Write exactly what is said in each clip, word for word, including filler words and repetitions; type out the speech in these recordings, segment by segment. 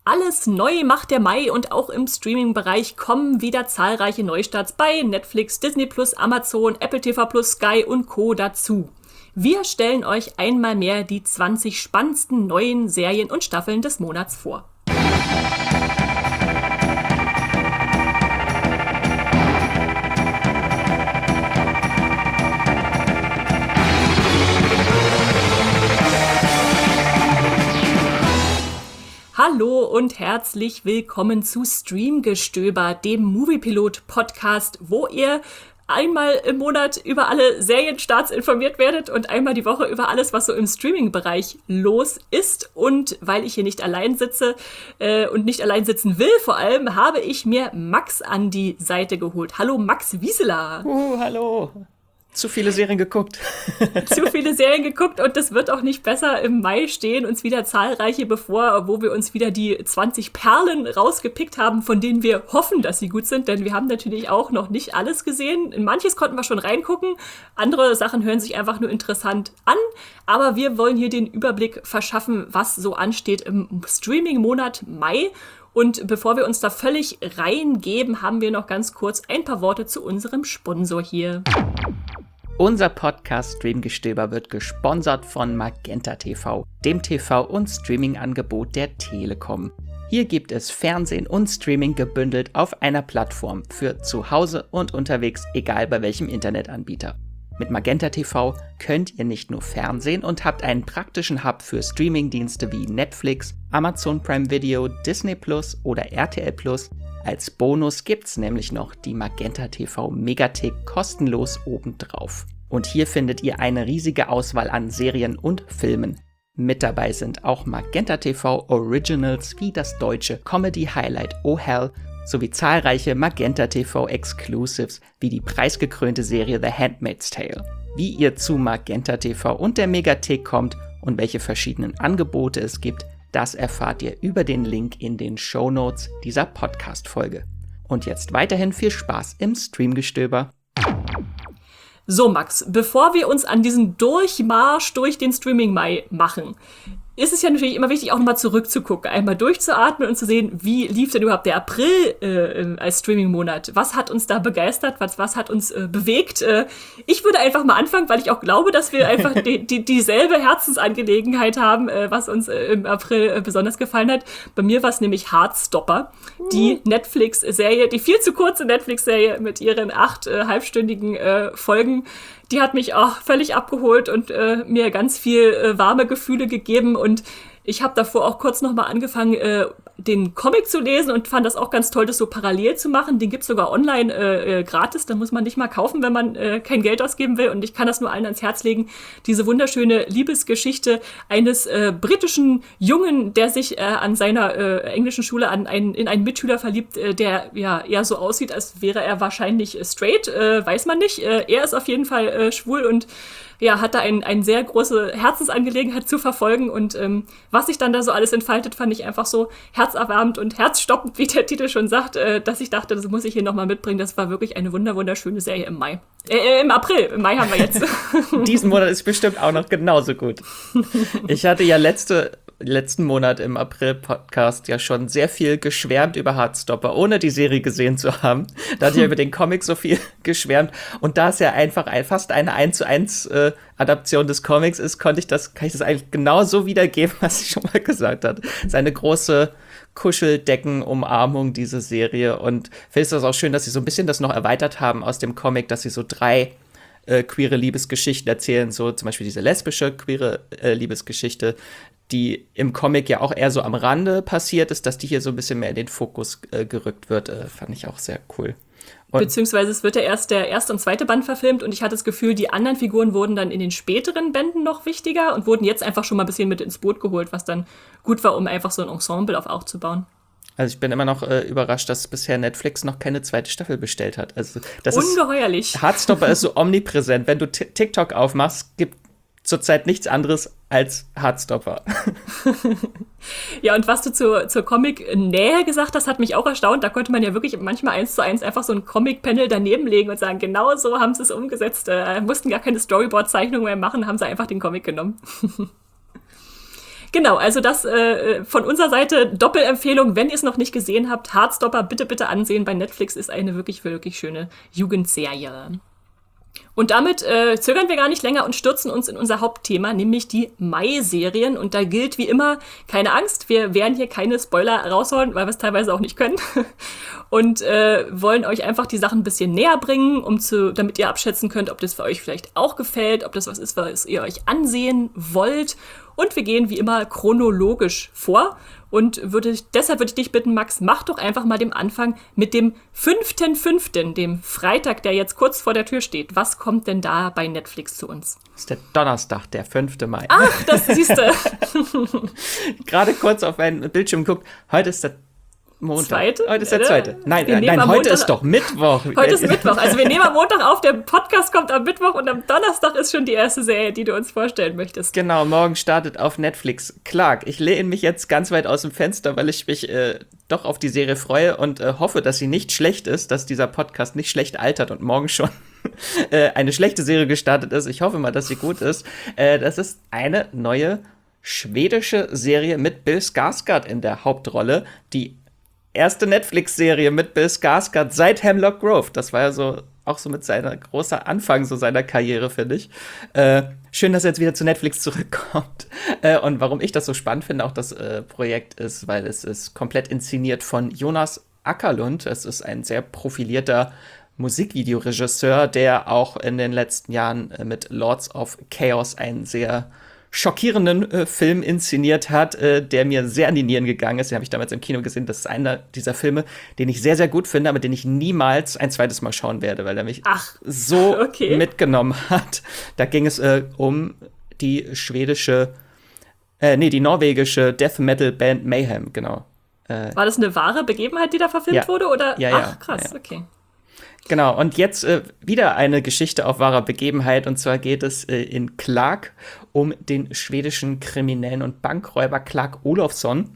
Alles neu macht der Mai und auch im Streaming-Bereich kommen wieder zahlreiche Neustarts bei Netflix, Disney Plus, Amazon, Apple T V Plus, Sky und Co. dazu. Wir stellen euch einmal mehr die zwanzig spannendsten neuen Serien und Staffeln des Monats vor. Hallo und herzlich willkommen zu Streamgestöber, dem Moviepilot-Podcast, wo ihr einmal im Monat über alle Serienstarts informiert werdet und einmal die Woche über alles, was so im Streaming-Bereich los ist. Und weil ich hier nicht allein sitze äh, und nicht allein sitzen will, vor allem, habe ich mir Max an die Seite geholt. Hallo Max Wieseler. Uh, hallo. Zu viele Serien geguckt. Zu viele Serien geguckt und das wird auch nicht besser. Im Mai stehen uns wieder zahlreiche bevor, wo wir uns wieder die zwanzig Perlen rausgepickt haben, von denen wir hoffen, dass sie gut sind, denn wir haben natürlich auch noch nicht alles gesehen. In manches konnten wir schon reingucken, andere Sachen hören sich einfach nur interessant an, aber wir wollen hier den Überblick verschaffen, was so ansteht im Streaming-Monat Mai. Und bevor wir uns da völlig reingeben, haben wir noch ganz kurz ein paar Worte zu unserem Sponsor hier. Unser Podcast Streamgestöber wird gesponsert von Magenta T V, dem T V- und Streaming-Angebot der Telekom. Hier gibt es Fernsehen und Streaming gebündelt auf einer Plattform für zu Hause und unterwegs, egal bei welchem Internetanbieter. Mit Magenta T V könnt ihr nicht nur Fernsehen und habt einen praktischen Hub für Streamingdienste wie Netflix, Amazon Prime Video, Disney Plus oder R T L Plus. Als Bonus gibt's nämlich noch die Magenta T V Megathek kostenlos obendrauf. Und hier findet ihr eine riesige Auswahl an Serien und Filmen. Mit dabei sind auch Magenta T V Originals wie das deutsche Comedy-Highlight Oh Hell sowie zahlreiche Magenta T V Exclusives wie die preisgekrönte Serie The Handmaid's Tale. Wie ihr zu Magenta T V und der Megathek kommt und welche verschiedenen Angebote es gibt, das erfahrt ihr über den Link in den Shownotes dieser Podcast-Folge. Und jetzt weiterhin viel Spaß im Streamgestöber. So Max, bevor wir uns an diesen Durchmarsch durch den Streaming-Mai machen, ist es ja natürlich immer wichtig, auch nochmal zurückzugucken, einmal durchzuatmen und zu sehen, wie lief denn überhaupt der April äh, als Streaming-Monat? Was hat uns da begeistert? Was, was hat uns äh, bewegt? Äh, ich würde einfach mal anfangen, weil ich auch glaube, dass wir einfach die, die, dieselbe Herzensangelegenheit haben, äh, was uns äh, im April äh, besonders gefallen hat. Bei mir war es nämlich Heartstopper, mhm. die Netflix-Serie, die viel zu kurze Netflix-Serie mit ihren acht äh, halbstündigen äh, Folgen. Die hat mich auch völlig abgeholt und äh, mir ganz viel äh, warme Gefühle gegeben. Und ich habe davor auch kurz noch mal angefangen, äh, den Comic zu lesen und fand das auch ganz toll, das so parallel zu machen. Den gibt's sogar online äh, äh, gratis. Da muss man nicht mal kaufen, wenn man äh, kein Geld ausgeben will. Und ich kann das nur allen ans Herz legen. Diese wunderschöne Liebesgeschichte eines äh, britischen Jungen, der sich äh, an seiner äh, englischen Schule an einen, in einen Mitschüler verliebt, äh, der ja eher so aussieht, als wäre er wahrscheinlich straight. Äh, weiß man nicht. Äh, er ist auf jeden Fall äh, schwul und ja, hat da ein, ein sehr große Herzensangelegenheit zu verfolgen und ähm, was sich dann da so alles entfaltet, fand ich einfach so herzerwärmend und herzstoppend, wie der Titel schon sagt, äh, dass ich dachte, das muss ich hier nochmal mitbringen. Das war wirklich eine wunder wunderschöne Serie im Mai. Äh, im April, im Mai haben wir jetzt. Diesen Monat ist bestimmt auch noch genauso gut. Ich hatte ja letzte letzten Monat im April-Podcast ja schon sehr viel geschwärmt über Heartstopper, ohne die Serie gesehen zu haben. Da hatte ich ja über den Comic so viel geschwärmt. Und da es ja einfach ein, fast eine eins zu eins äh, Adaption des Comics ist, konnte ich das, kann ich das eigentlich genau so wiedergeben, was ich schon mal gesagt habe. Seine große Kuscheldeckenumarmung, diese Serie. Und findest du das auch schön, dass sie so ein bisschen das noch erweitert haben aus dem Comic, dass sie so drei äh, queere Liebesgeschichten erzählen, so zum Beispiel diese lesbische queere äh, Liebesgeschichte, die im Comic ja auch eher so am Rande passiert ist, dass die hier so ein bisschen mehr in den Fokus äh, gerückt wird, äh, fand ich auch sehr cool. Und beziehungsweise es wird ja erst der erste und zweite Band verfilmt und ich hatte das Gefühl, die anderen Figuren wurden dann in den späteren Bänden noch wichtiger und wurden jetzt einfach schon mal ein bisschen mit ins Boot geholt, was dann gut war, um einfach so ein Ensemble auf aufzubauen. Also ich bin immer noch äh, überrascht, dass bisher Netflix noch keine zweite Staffel bestellt hat. Also das ungeheuerlich. Ist, Heartstopper ist so omnipräsent. Wenn du t- TikTok aufmachst, gibt zurzeit nichts anderes als Heartstopper. Ja, und was du zur, zur Comic-Nähe gesagt hast, hat mich auch erstaunt. Da konnte man ja wirklich manchmal eins zu eins einfach so ein Comic-Panel daneben legen und sagen, genau so haben sie es umgesetzt. Äh, mussten gar keine Storyboard-Zeichnung mehr machen, haben sie einfach den Comic genommen. Genau, also das äh, von unserer Seite Doppelempfehlung, wenn ihr es noch nicht gesehen habt, Heartstopper bitte, bitte ansehen. Bei Netflix ist eine wirklich, wirklich schöne Jugendserie. Und damit äh, zögern wir gar nicht länger und stürzen uns in unser Hauptthema, nämlich die Mai-Serien. Und da gilt wie immer, keine Angst, wir werden hier keine Spoiler raushauen, weil wir es teilweise auch nicht können. Und äh, wollen euch einfach die Sachen ein bisschen näher bringen, um zu, damit ihr abschätzen könnt, ob das für euch vielleicht auch gefällt, ob das was ist, was ihr euch ansehen wollt. Und wir gehen wie immer chronologisch vor. Und würde, deshalb würde ich dich bitten, Max, mach doch einfach mal den Anfang mit dem fünften fünften, dem Freitag, der jetzt kurz vor der Tür steht. Was kommt denn da bei Netflix zu uns? Das ist der Donnerstag, der fünfte Mai. Ach, das siehst du. Gerade kurz auf meinen Bildschirm geguckt. Heute ist der Montag. Zweite? Heute ist der zweite. Nein, Wir äh, nein, heute Montag, ist doch Mittwoch. Heute ist Mittwoch. Also wir nehmen am Montag auf, der Podcast kommt am Mittwoch und am Donnerstag ist schon die erste Serie, die du uns vorstellen möchtest. Genau, morgen startet auf Netflix Clark. Ich lehne mich jetzt ganz weit aus dem Fenster, weil ich mich äh, doch auf die Serie freue und äh, hoffe, dass sie nicht schlecht ist, dass dieser Podcast nicht schlecht altert und morgen schon äh, eine schlechte Serie gestartet ist. Ich hoffe mal, dass sie gut ist. Äh, das ist eine neue schwedische Serie mit Bill Skarsgård in der Hauptrolle, die erste Netflix-Serie mit Bill Skarsgård seit Hemlock Grove. Das war ja so auch so mit seiner großer Anfang so seiner Karriere, finde ich. Äh, schön, dass er jetzt wieder zu Netflix zurückkommt. Äh, und warum ich das so spannend finde, auch das äh, Projekt ist, weil es ist komplett inszeniert von Jonas Ackerlund. Es ist ein sehr profilierter Musikvideoregisseur, der auch in den letzten Jahren äh, mit Lords of Chaos einen sehr schockierenden äh, Film inszeniert hat, äh, der mir sehr an die Nieren gegangen ist. Den habe ich damals im Kino gesehen. Das ist einer dieser Filme, den ich sehr, sehr gut finde, aber den ich niemals ein zweites Mal schauen werde, weil er mich Ach, so okay. mitgenommen hat. Da ging es äh, um die schwedische, äh, nee, die norwegische Death Metal Band Mayhem, genau. Äh, War das eine wahre Begebenheit, die da verfilmt ja. wurde? Oder? Ja, ja. Ach, krass, ja, ja. okay. Genau, und jetzt äh, wieder eine Geschichte auf wahrer Begebenheit. Und zwar geht es äh, in Clark um den schwedischen Kriminellen und Bankräuber Clark Olofsson,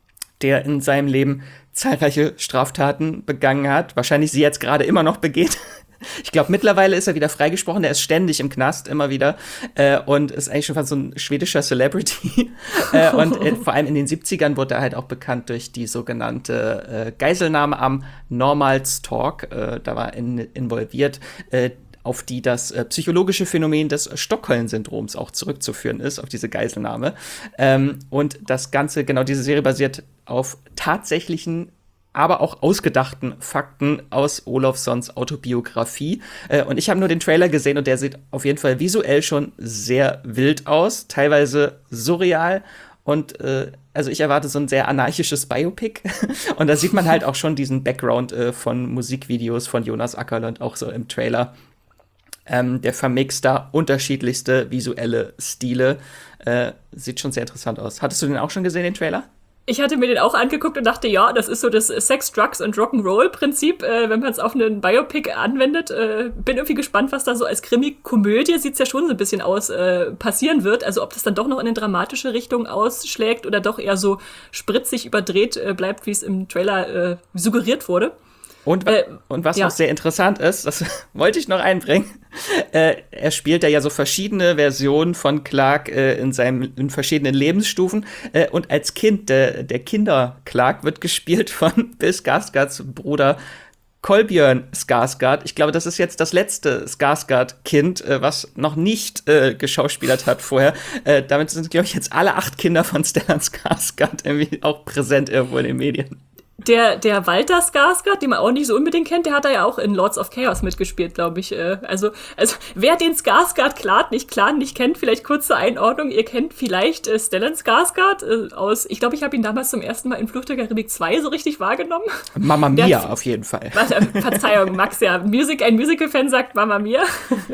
der in seinem Leben zahlreiche Straftaten begangen hat. Wahrscheinlich sie jetzt gerade immer noch begeht. Ich glaube, mittlerweile ist er wieder freigesprochen. Der ist ständig im Knast, immer wieder. Äh, und ist eigentlich schon fast so ein schwedischer Celebrity. äh, und äh, vor allem in den siebzigern wurde er halt auch bekannt durch die sogenannte äh, Geiselnahme am Normalstalk. Äh, da war er in, involviert, äh, auf die das äh, psychologische Phänomen des Stockholm-Syndroms auch zurückzuführen ist, auf diese Geiselnahme. Ähm, und das Ganze, genau diese Serie basiert auf tatsächlichen aber auch ausgedachten Fakten aus Olofssons Autobiografie. Äh, und ich habe nur den Trailer gesehen und der sieht auf jeden Fall visuell schon sehr wild aus, teilweise surreal. Und äh, also ich erwarte so ein sehr anarchisches Biopic. Und da sieht man halt auch schon diesen Background äh, von Musikvideos von Jonas Ackerlund auch so im Trailer. Ähm, der vermixt da unterschiedlichste visuelle Stile. Äh, sieht schon sehr interessant aus. Hattest du den auch schon gesehen, den Trailer? Ich hatte mir den auch angeguckt und dachte, ja, das ist so das Sex, Drugs und Rock'n'Roll-Prinzip, äh, wenn man es auf einen Biopic anwendet. Äh, bin irgendwie gespannt, was da so als Krimi-Komödie, sieht's ja schon so ein bisschen aus, äh, passieren wird. Also ob das dann doch noch in eine dramatische Richtung ausschlägt oder doch eher so spritzig überdreht äh, bleibt, wie es im Trailer äh, suggeriert wurde. Und, äh, und was ja. noch sehr interessant ist, das wollte ich noch einbringen, äh, er spielt da ja so verschiedene Versionen von Clark äh, in seinem in verschiedenen Lebensstufen. Äh, und als Kind, der, der Kinder-Clark wird gespielt von Bill Skarsgårds Bruder Kolbjörn Skarsgård. Ich glaube, das ist jetzt das letzte Skarsgård-Kind, äh, was noch nicht äh, geschauspielert hat vorher. Äh, damit sind, glaube ich, jetzt alle acht Kinder von Stellan Skarsgård irgendwie auch präsent irgendwo in den Medien. Der, der Walter Skarsgård, den man auch nicht so unbedingt kennt, der hat da ja auch in Lords of Chaos mitgespielt, glaube ich. Also, also wer den Skarsgård-Clan nicht, Clan nicht kennt, vielleicht kurz zur Einordnung, ihr kennt vielleicht äh, Stellan Skarsgård äh, aus, ich glaube, ich habe ihn damals zum ersten Mal in Flucht der Karibik zwei so richtig wahrgenommen. Mamma Mia hat, auf jeden Fall. Was, äh, Verzeihung, Max, ja, Music, ein Musical-Fan sagt Mamma Mia.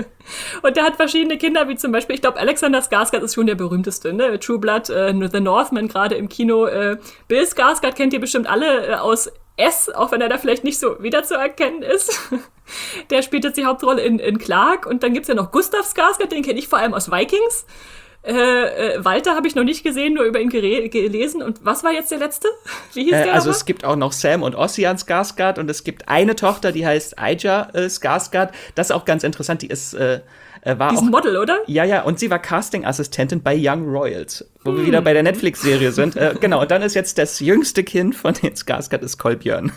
Und der hat verschiedene Kinder, wie zum Beispiel, ich glaube, Alexander Skarsgård ist schon der berühmteste, ne? True Blood, äh, The Northman gerade im Kino. Äh, Bill Skarsgård kennt ihr bestimmt alle äh, aus S, auch wenn er da vielleicht nicht so wiederzuerkennen ist. Der spielt jetzt die Hauptrolle in, in Clark. Und dann gibt's ja noch Gustav Skarsgård, den kenne ich vor allem aus Vikings. Äh, äh, Walter habe ich noch nicht gesehen, nur über ihn gere- gelesen. Und was war jetzt der letzte? Wie hieß äh, der? Also aber? Es gibt auch noch Sam und Ossian Skarsgård und es gibt eine Tochter, die heißt Aija äh, Skarsgård. Das ist auch ganz interessant, die ist äh, Äh, war Diesen auch, Model, oder? Ja, ja, und sie war Casting-Assistentin bei Young Royals, wo hm. wir wieder bei der Netflix-Serie sind. Äh, genau, und dann ist jetzt das jüngste Kind von den Skarsgård ist Kolbjörn.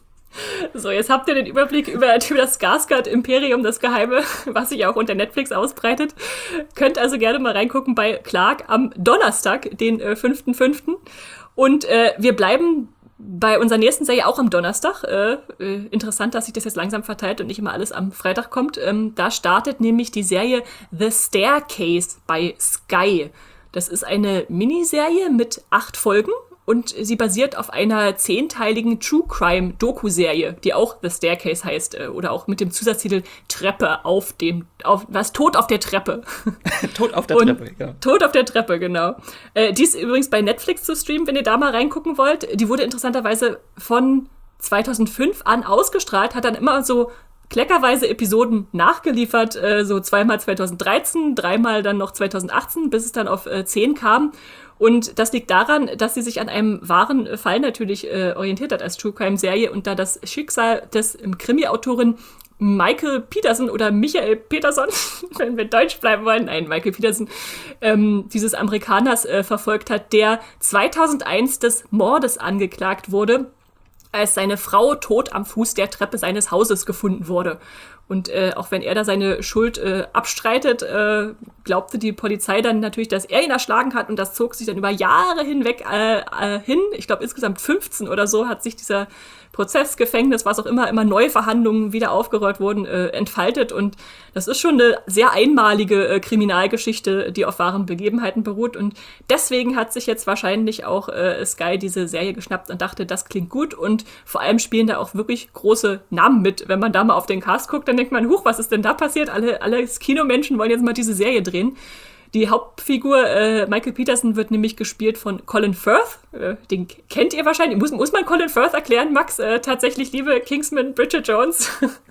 So, jetzt habt ihr den Überblick über, über das Skarsgård-Imperium, das Geheime, was sich auch unter Netflix ausbreitet. Könnt also gerne mal reingucken bei Clark am Donnerstag, den äh, fünften fünften Und äh, wir bleiben bei unserer nächsten Serie auch am Donnerstag. Äh, äh, interessant, dass sich das jetzt langsam verteilt und nicht immer alles am Freitag kommt. Ähm, da startet nämlich die Serie The Staircase bei Sky. Das ist eine Miniserie mit acht Folgen. Und sie basiert auf einer zehnteiligen True-Crime-Doku-Serie, die auch The Staircase heißt, äh, oder auch mit dem Zusatztitel Treppe auf dem, auf, was, Tod auf der Treppe. Tod auf der Und Treppe, ja. Tod auf der Treppe, genau. Äh, die ist übrigens bei Netflix zu streamen, wenn ihr da mal reingucken wollt. Die wurde interessanterweise von zweitausendfünf an ausgestrahlt, hat dann immer so kleckerweise Episoden nachgeliefert, äh, so zweimal zweitausenddreizehn, dreimal dann noch zweitausendachtzehn, bis es dann auf äh, zehn kam. Und das liegt daran, dass sie sich an einem wahren Fall natürlich äh, orientiert hat als True-Crime-Serie und da das Schicksal des ähm, Krimi-Autorin Michael Peterson oder Michael Peterson, wenn wir Deutsch bleiben wollen, nein, Michael Peterson, ähm, dieses Amerikaners äh, verfolgt hat, der zweitausendeins des Mordes angeklagt wurde, als seine Frau tot am Fuß der Treppe seines Hauses gefunden wurde. Und äh, auch wenn er da seine Schuld äh, abstreitet, äh, glaubte die Polizei dann natürlich, dass er ihn erschlagen hat. Und das zog sich dann über Jahre hinweg äh, äh, hin. Ich glaube, insgesamt fünfzehn oder so hat sich dieser Prozess, Gefängnis, was auch immer, immer neue Verhandlungen wieder aufgerollt wurden, äh, entfaltet. Und das ist schon eine sehr einmalige äh, Kriminalgeschichte, die auf wahren Begebenheiten beruht. Und deswegen hat sich jetzt wahrscheinlich auch äh, Sky diese Serie geschnappt und dachte, das klingt gut. Und vor allem spielen da auch wirklich große Namen mit. Wenn man da mal auf den Cast guckt, dann denkt man, huch, was ist denn da passiert? Alle, alle Kinomenschen wollen jetzt mal diese Serie drehen. Die Hauptfigur, äh, Michael Peterson, wird nämlich gespielt von Colin Firth. Äh, den kennt ihr wahrscheinlich. Muss, muss man Colin Firth erklären, Max? Äh, tatsächlich, liebe Kingsman, Bridget Jones.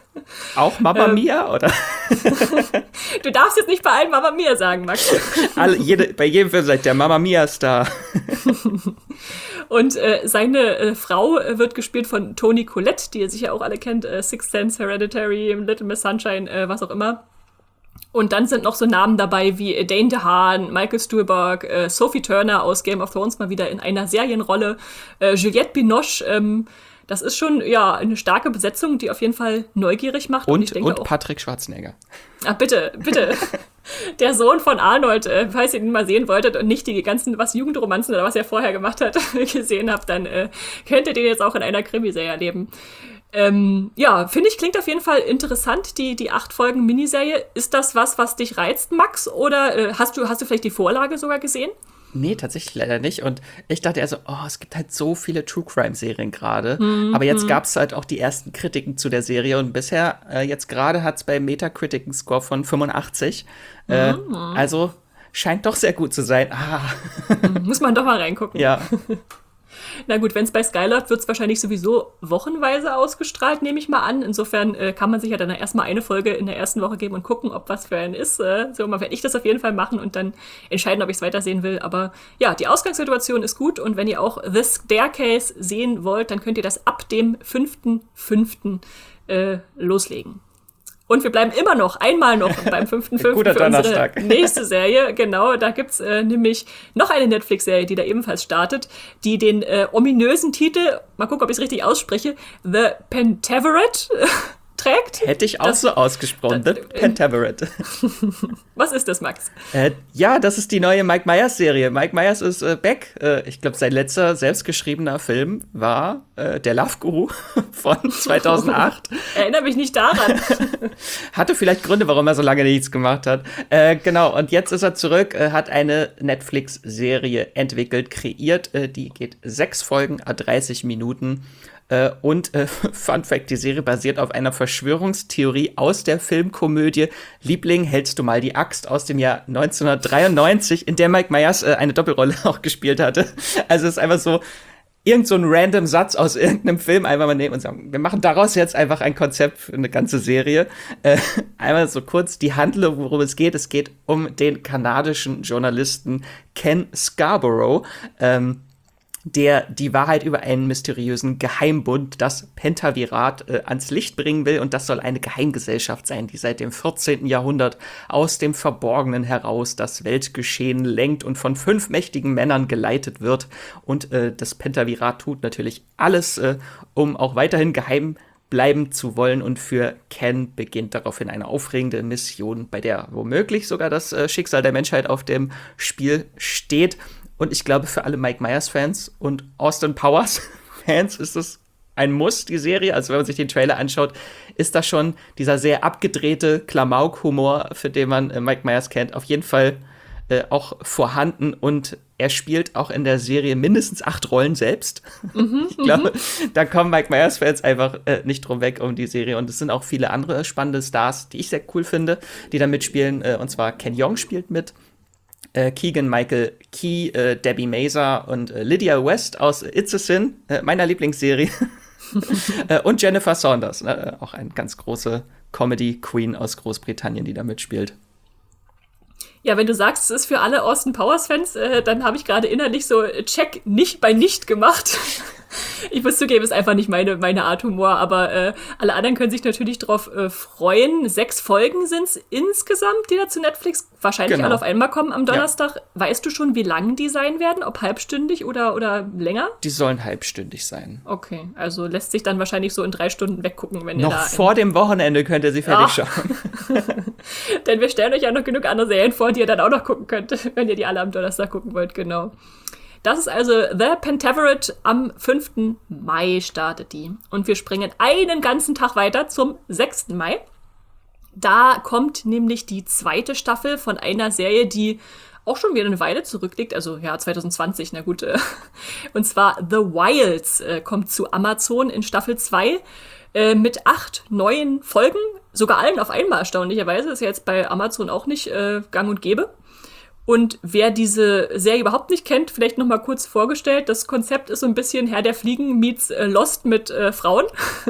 Auch Mamma ähm, Mia, oder? Du darfst jetzt nicht bei allen Mamma Mia sagen, Max. Alle, jede, bei jedem Film sagt der Mamma Mia-Star. Und äh, seine äh, Frau äh, wird gespielt von Toni Collette, die ihr sicher auch alle kennt. Äh, Sixth Sense, Hereditary, Little Miss Sunshine, äh, was auch immer. Und dann sind noch so Namen dabei wie Dane DeHaan, Michael Stuhlbarg, äh, Sophie Turner aus Game of Thrones mal wieder in einer Serienrolle, äh, Juliette Binoche. Ähm, das ist schon ja eine starke Besetzung, die auf jeden Fall neugierig macht. Und, und, ich denke und auch, Patrick Schwarzenegger. Ach, bitte, bitte. Der Sohn von Arnold, äh, falls ihr ihn mal sehen wolltet und nicht die ganzen was Jugendromanzen oder was er vorher gemacht hat, gesehen habt, dann äh, könnt ihr den jetzt auch in einer Krimiserie erleben. Ähm, ja, finde ich, klingt auf jeden Fall interessant, die, die acht Folgen Miniserie. Ist das was, was dich reizt, Max? Oder äh, hast du, hast du vielleicht die Vorlage sogar gesehen? Nee, tatsächlich leider nicht. Und ich dachte also, oh, es gibt halt so viele True-Crime-Serien gerade. Mhm. Aber jetzt gab es halt auch die ersten Kritiken zu der Serie. Und bisher, äh, jetzt gerade hat es bei Metacritic einen Score von fünfundachtzig. Mhm. Äh, also scheint doch sehr gut zu sein. Ah. Muss man doch mal reingucken. Ja. Na gut, wenn es bei Sky läuft, wird es wahrscheinlich sowieso wochenweise ausgestrahlt, nehme ich mal an. Insofern äh, kann man sich ja dann erstmal eine Folge in der ersten Woche geben und gucken, ob was für einen ist. Äh, so mal werde ich das auf jeden Fall machen und dann entscheiden, ob ich es weitersehen will. Aber ja, die Ausgangssituation ist gut und wenn ihr auch The Staircase sehen wollt, dann könnt ihr das ab dem fünften fünften äh, loslegen. Und wir bleiben immer noch, einmal noch beim fünften fünften für unsere nächste Serie. Genau, da gibt's äh, nämlich noch eine Netflix-Serie, die da ebenfalls startet, die den äh, ominösen Titel, mal gucken, ob ich es richtig ausspreche, The Pentaverate trägt. Hätte ich auch das, so ausgesprochen, das, The Pentaverate. Was ist das, Max? Äh, ja, das ist die neue Mike Myers-Serie. Mike Myers ist äh, back. Äh, ich glaube, sein letzter selbstgeschriebener Film war äh, Der Love Guru von zweitausendacht. Erinnere mich nicht daran. Hatte vielleicht Gründe, warum er so lange nichts gemacht hat. Äh, genau, und jetzt ist er zurück, äh, hat eine Netflix-Serie entwickelt, kreiert. Äh, die geht sechs Folgen, à dreißig Minuten. Uh, und uh, Fun Fact, die Serie basiert auf einer Verschwörungstheorie aus der Filmkomödie Liebling, hältst du mal die Axt aus dem Jahr neunzehnhundertdreiundneunzig, in der Mike Myers uh, eine Doppelrolle auch gespielt hatte. Also es ist einfach so irgend so ein random Satz aus irgendeinem Film einfach mal nehmen und sagen, wir machen daraus jetzt einfach ein Konzept für eine ganze Serie. Uh, einmal so kurz die Handlung, worum es geht. Es geht um den kanadischen Journalisten Ken Scarborough. Ähm, der die Wahrheit über einen mysteriösen Geheimbund, das Pentavirat, äh, ans Licht bringen will. Und das soll eine Geheimgesellschaft sein, die seit dem vierzehnten Jahrhundert aus dem Verborgenen heraus das Weltgeschehen lenkt und von fünf mächtigen Männern geleitet wird. Und äh, das Pentavirat tut natürlich alles, äh, um auch weiterhin geheim bleiben zu wollen. Und für Ken beginnt daraufhin eine aufregende Mission, bei der womöglich sogar das äh, Schicksal der Menschheit auf dem Spiel steht. Und ich glaube, für alle Mike Myers-Fans und Austin Powers-Fans ist es ein Muss, die Serie. Also wenn man sich den Trailer anschaut, ist da schon dieser sehr abgedrehte Klamauk-Humor, für den man äh, Mike Myers kennt, auf jeden Fall äh, auch vorhanden. Und er spielt auch in der Serie mindestens acht Rollen selbst. Mhm, ich glaube, da kommen Mike Myers-Fans einfach äh, nicht drum weg um die Serie. Und es sind auch viele andere spannende Stars, die ich sehr cool finde, die da mitspielen. Äh, und zwar Ken Jeong spielt mit. Äh, Keegan-Michael Key, äh, Debbie Mazar und äh, Lydia West aus It's a Sin, äh, meiner Lieblingsserie. äh, und Jennifer Saunders, äh, auch eine ganz große Comedy-Queen aus Großbritannien, die da mitspielt. Ja, wenn du sagst, es ist für alle Austin Powers-Fans, äh, dann habe ich gerade innerlich so Check nicht bei nicht gemacht. Ich muss zugeben, ist einfach nicht meine, meine Art Humor, aber äh, alle anderen können sich natürlich drauf äh, freuen. Sechs Folgen sind es insgesamt, die da zu Netflix wahrscheinlich genau. alle auf einmal kommen am Donnerstag. Ja. Weißt du schon, wie lang die sein werden? Ob halbstündig oder, oder länger? Die sollen halbstündig sein. Okay, also lässt sich dann wahrscheinlich so in drei Stunden weggucken, wenn noch ihr da... Noch vor dem Wochenende könnt ihr sie fertig ja. schauen. Denn wir stellen euch ja noch genug andere Serien vor, die ihr dann auch noch gucken könnt, wenn ihr die alle am Donnerstag gucken wollt, genau. Das ist also The Pentavirat. Am fünften Mai startet die. Und wir springen einen ganzen Tag weiter zum sechsten Mai. Da kommt nämlich die zweite Staffel von einer Serie, die auch schon wieder eine Weile zurückliegt. Also ja, zwanzig zwanzig, na gut. Und zwar The Wilds kommt zu Amazon in Staffel zwei mit acht neuen Folgen. Sogar allen auf einmal, erstaunlicherweise. Ist ja jetzt bei Amazon auch nicht äh, gang und gäbe. Und wer diese Serie überhaupt nicht kennt, vielleicht noch mal kurz vorgestellt. Das Konzept ist so ein bisschen Herr der Fliegen meets äh, Lost mit äh, Frauen.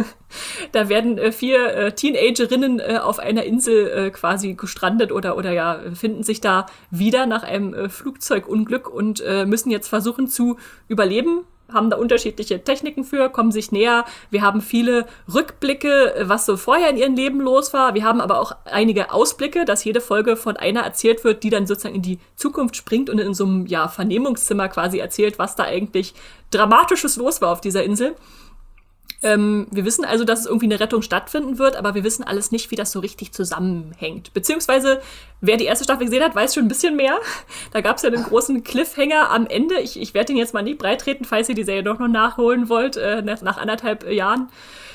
Da werden äh, vier äh, Teenagerinnen äh, auf einer Insel äh, quasi gestrandet oder, oder ja, finden sich da wieder nach einem äh, Flugzeugunglück und äh, müssen jetzt versuchen zu überleben. Haben da unterschiedliche Techniken für, kommen sich näher. Wir haben viele Rückblicke, was so vorher in ihrem Leben los war. Wir haben aber auch einige Ausblicke, dass jede Folge von einer erzählt wird, die dann sozusagen in die Zukunft springt und in so einem ja, Vernehmungszimmer quasi erzählt, was da eigentlich Dramatisches los war auf dieser Insel. Ähm, wir wissen also, dass es irgendwie eine Rettung stattfinden wird, aber wir wissen alles nicht, wie das so richtig zusammenhängt. Beziehungsweise, wer die erste Staffel gesehen hat, weiß schon ein bisschen mehr. Da gab es ja einen großen Cliffhanger am Ende. Ich, ich werde den jetzt mal nicht breitreten, falls ihr die Serie doch noch nachholen wollt, äh, nach, nach anderthalb Jahren.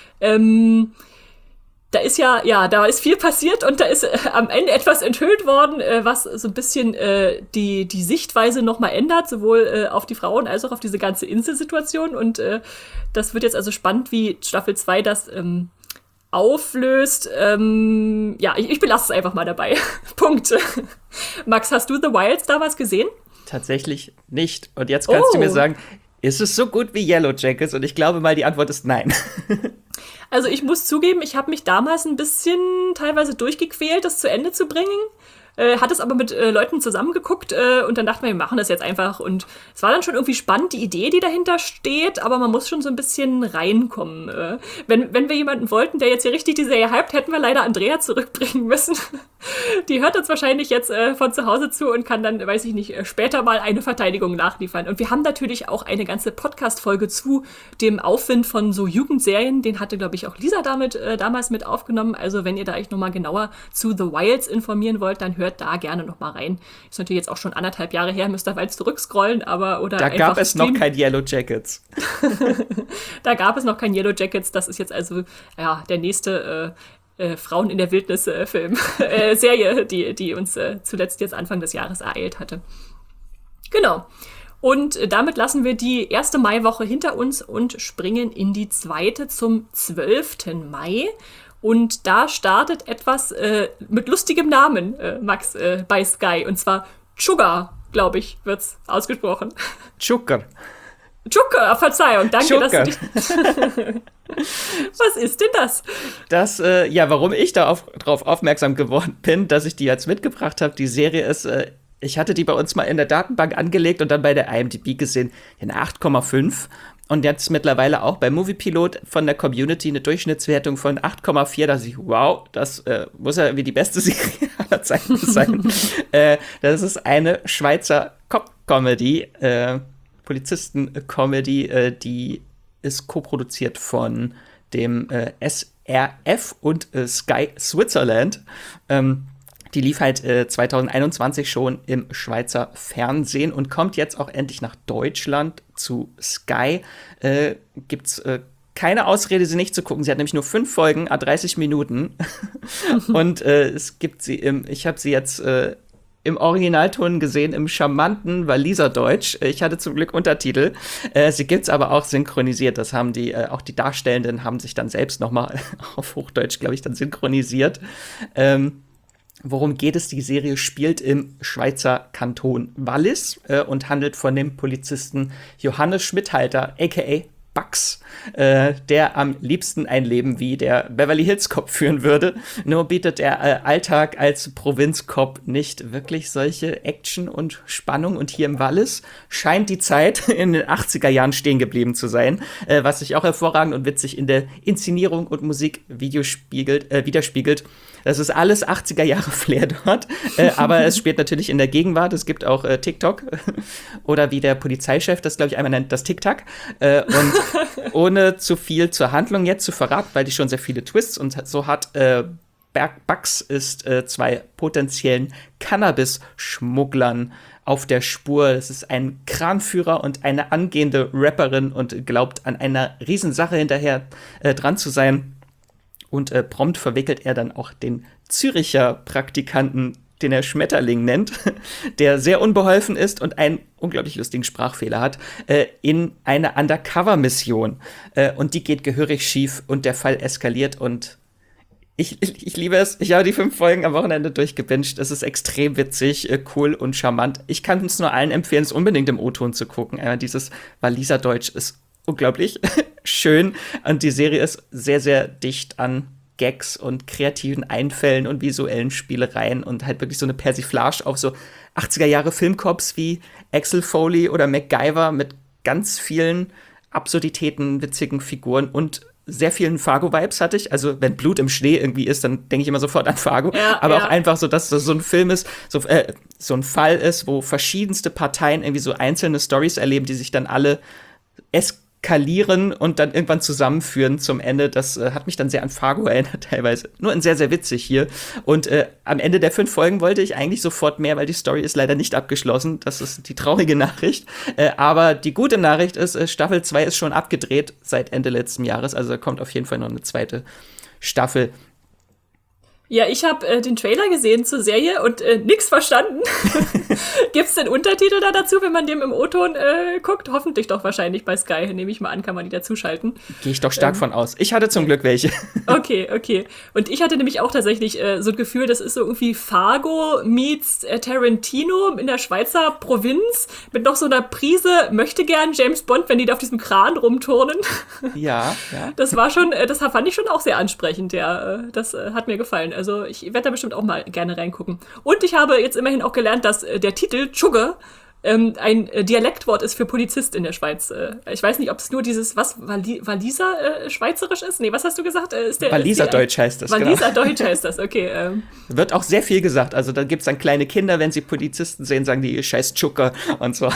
Ähm, da ist ja, ja, da ist viel passiert und da ist äh, am Ende etwas enthüllt worden, äh, was so ein bisschen äh, die, die Sichtweise nochmal ändert, sowohl äh, auf die Frauen als auch auf diese ganze Inselsituation. Und äh, das wird jetzt also spannend, wie Staffel zwei das ähm, auflöst. Ähm, ja, ich, ich belasse es einfach mal dabei. Punkt. Max, hast du The Wilds damals gesehen? Tatsächlich nicht. Und jetzt kannst oh. du mir sagen, ist es so gut wie Yellow Jackets? Und ich glaube mal, die Antwort ist nein. Also ich muss zugeben, ich habe mich damals ein bisschen teilweise durchgequält, das zu Ende zu bringen. Äh, hat es aber mit äh, Leuten zusammengeguckt äh, und dann dachten wir, wir machen das jetzt einfach. Und es war dann schon irgendwie spannend, die Idee, die dahinter steht, aber man muss schon so ein bisschen reinkommen. Äh, wenn, wenn wir jemanden wollten, der jetzt hier richtig die Serie hypt, hätten wir leider Andrea zurückbringen müssen. Die hört uns wahrscheinlich jetzt äh, von zu Hause zu und kann dann, weiß ich nicht, später mal eine Verteidigung nachliefern. Und wir haben natürlich auch eine ganze Podcast-Folge zu dem Aufwind von so Jugendserien. Den hatte, glaube ich, auch Lisa damit äh, damals mit aufgenommen. Also wenn ihr da euch nochmal genauer zu The Wilds informieren wollt, dann hört da gerne noch mal rein. Ist natürlich jetzt auch schon anderthalb Jahre her, müsst ihr weit zurückscrollen, aber oder da gab es streamen. Noch kein Yellow Jackets. Da gab es noch kein Yellow Jackets. Das ist jetzt also ja der nächste äh, äh, Frauen in der Wildnis äh, Film äh, Serie, die die uns äh, zuletzt jetzt Anfang des Jahres ereilt hatte. Genau. Und äh, damit lassen wir die erste Maiwoche hinter uns und springen in die zweite zum zwölften Mai. Und da startet etwas äh, mit lustigem Namen, äh, Max, äh, bei Sky. Und zwar Sugar, glaube ich, wird's ausgesprochen. Sugar. Sugar, Verzeihung, danke, Sugar. dass du dich Was ist denn das? Das, äh, ja, warum ich da auf, drauf aufmerksam geworden bin, dass ich die jetzt mitgebracht habe, die Serie ist äh, ich hatte die bei uns mal in der Datenbank angelegt und dann bei der I M D B gesehen, eine acht Komma fünf. Und jetzt mittlerweile auch bei Moviepilot von der Community eine Durchschnittswertung von acht Komma vier. Da dachte ich, wow, das äh, muss ja wie die beste Serie aller Zeiten sein. äh, das ist eine Schweizer Cop-Comedy, äh, Polizisten-Comedy, äh, die ist co-produziert von dem äh, S R F und äh, Sky Switzerland. Ähm, Die lief halt äh, zwanzig einundzwanzig schon im Schweizer Fernsehen und kommt jetzt auch endlich nach Deutschland zu Sky. Äh, gibt's äh, keine Ausrede, sie nicht zu gucken. Sie hat nämlich nur fünf Folgen, à dreißig Minuten. Und äh, es gibt sie im, ich habe sie jetzt äh, im Originalton gesehen, im charmanten Walliser Deutsch. Ich hatte zum Glück Untertitel. Äh, sie gibt's aber auch synchronisiert. Das haben die, äh, auch die Darstellenden haben sich dann selbst noch mal auf Hochdeutsch, glaube ich, dann synchronisiert. Ähm, Worum geht es? Die Serie spielt im Schweizer Kanton Wallis äh, und handelt von dem Polizisten Johannes Schmidhalter, aka Bugs, äh, der am liebsten ein Leben wie der Beverly Hills Cop führen würde. Nur bietet der äh, Alltag als Provinzcop nicht wirklich solche Action und Spannung. Und hier im Wallis scheint die Zeit in den achtziger Jahren stehen geblieben zu sein, äh, was sich auch hervorragend und witzig in der Inszenierung und Musikvideo spiegelt, äh, widerspiegelt. Das ist alles achtziger Jahre Flair dort, äh, aber es spielt natürlich in der Gegenwart. Es gibt auch äh, TikTok oder wie der Polizeichef das, glaube ich, einmal nennt, das TikTok. Äh, und ohne zu viel zur Handlung jetzt zu verraten, weil die schon sehr viele Twists und so hat, äh, Bugs ist äh, zwei potenziellen Cannabis-Schmugglern auf der Spur. Das ist ein Kranführer und eine angehende Rapperin und glaubt an einer Riesensache hinterher äh, dran zu sein. Und äh, prompt verwickelt er dann auch den Züricher Praktikanten, den er Schmetterling nennt, der sehr unbeholfen ist und einen unglaublich lustigen Sprachfehler hat, äh, in eine Undercover-Mission. Äh, und die geht gehörig schief und der Fall eskaliert und ich, ich, ich liebe es. Ich habe die fünf Folgen am Wochenende durchgebinged. Es ist extrem witzig, äh, cool und charmant. Ich kann es nur allen empfehlen, es unbedingt im O-Ton zu gucken. Äh, dieses Walliser Deutsch ist unglaublich schön. Und die Serie ist sehr, sehr dicht an Gags und kreativen Einfällen und visuellen Spielereien und halt wirklich so eine Persiflage auf so achtziger Jahre Filmcops wie Axel Foley oder MacGyver mit ganz vielen Absurditäten, witzigen Figuren und sehr vielen Fargo-Vibes hatte ich. Also wenn Blut im Schnee irgendwie ist, dann denke ich immer sofort an Fargo. Ja, aber ja. Auch einfach so, dass das so ein Film ist, so, äh, so ein Fall ist, wo verschiedenste Parteien irgendwie so einzelne Storys erleben, die sich dann alle eskalieren und dann irgendwann zusammenführen zum Ende. Das äh, hat mich dann sehr an Fargo erinnert teilweise. Nur ein sehr, sehr witzig hier. Und äh, am Ende der fünf Folgen wollte ich eigentlich sofort mehr, weil die Story ist leider nicht abgeschlossen. Das ist die traurige Nachricht. Äh, aber die gute Nachricht ist, äh, Staffel zwei ist schon abgedreht seit Ende letzten Jahres. Also da kommt auf jeden Fall noch eine zweite Staffel. Ja, ich habe äh, den Trailer gesehen zur Serie und äh, nix verstanden. Gibt's denn Untertitel da dazu, wenn man dem im O-Ton äh, guckt? Hoffentlich doch wahrscheinlich bei Sky, nehme ich mal an, kann man die dazuschalten. Gehe ich doch stark ähm, von aus. Ich hatte zum Glück welche. Okay, okay. Und ich hatte nämlich auch tatsächlich äh, so ein Gefühl, das ist so irgendwie Fargo meets äh, Tarantino in der Schweizer Provinz mit noch so einer Prise möchte gern James Bond, wenn die da auf diesem Kran rumturnen. Ja, ja. Das war schon, äh, das fand ich schon auch sehr ansprechend, ja. Äh, das äh, hat mir gefallen. Also ich werde da bestimmt auch mal gerne reingucken. Und ich habe jetzt immerhin auch gelernt, dass äh, der Titel Chugger ähm, ein äh, Dialektwort ist für Polizist in der Schweiz. Äh, ich weiß nicht, ob es nur dieses, was, Walli- Walliser äh, Schweizerisch ist? Nee, was hast du gesagt? Äh, ist der, Walliser ist die, Deutsch heißt das, Walliser genau. Deutsch heißt das, okay. Ähm. Wird auch sehr viel gesagt. Also da gibt es dann kleine Kinder, wenn sie Polizisten sehen, sagen die, scheiß Chugger und so.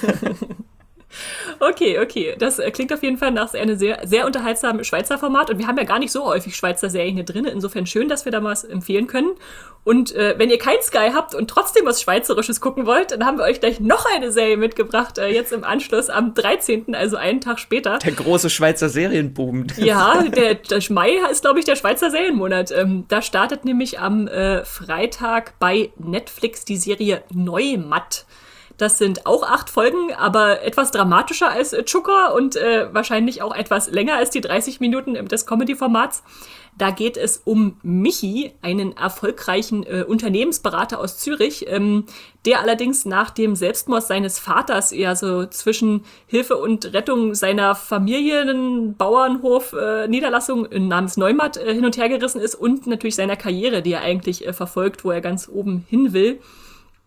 Okay, okay. Das äh, klingt auf jeden Fall nach einem sehr, sehr unterhaltsamen Schweizer Format. Und wir haben ja gar nicht so häufig Schweizer Serien hier drin. Insofern schön, dass wir da mal was empfehlen können. Und äh, wenn ihr kein Sky habt und trotzdem was Schweizerisches gucken wollt, dann haben wir euch gleich noch eine Serie mitgebracht. Äh, jetzt im Anschluss am dreizehnten, also einen Tag später. Der große Schweizer Serienboom. Ja, der, der Mai ist, glaube ich, der Schweizer Serienmonat. Ähm, da startet nämlich am äh, Freitag bei Netflix die Serie Neumatt. Das sind auch acht Folgen, aber etwas dramatischer als äh, Chugger und äh, wahrscheinlich auch etwas länger als die dreißig Minuten des Comedy-Formats. Da geht es um Michi, einen erfolgreichen äh, Unternehmensberater aus Zürich, ähm, der allerdings nach dem Selbstmord seines Vaters eher so zwischen Hilfe und Rettung seiner Familienbauernhof-Niederlassung äh, namens Neumatt äh, hin und her gerissen ist und natürlich seiner Karriere, die er eigentlich äh, verfolgt, wo er ganz oben hin will.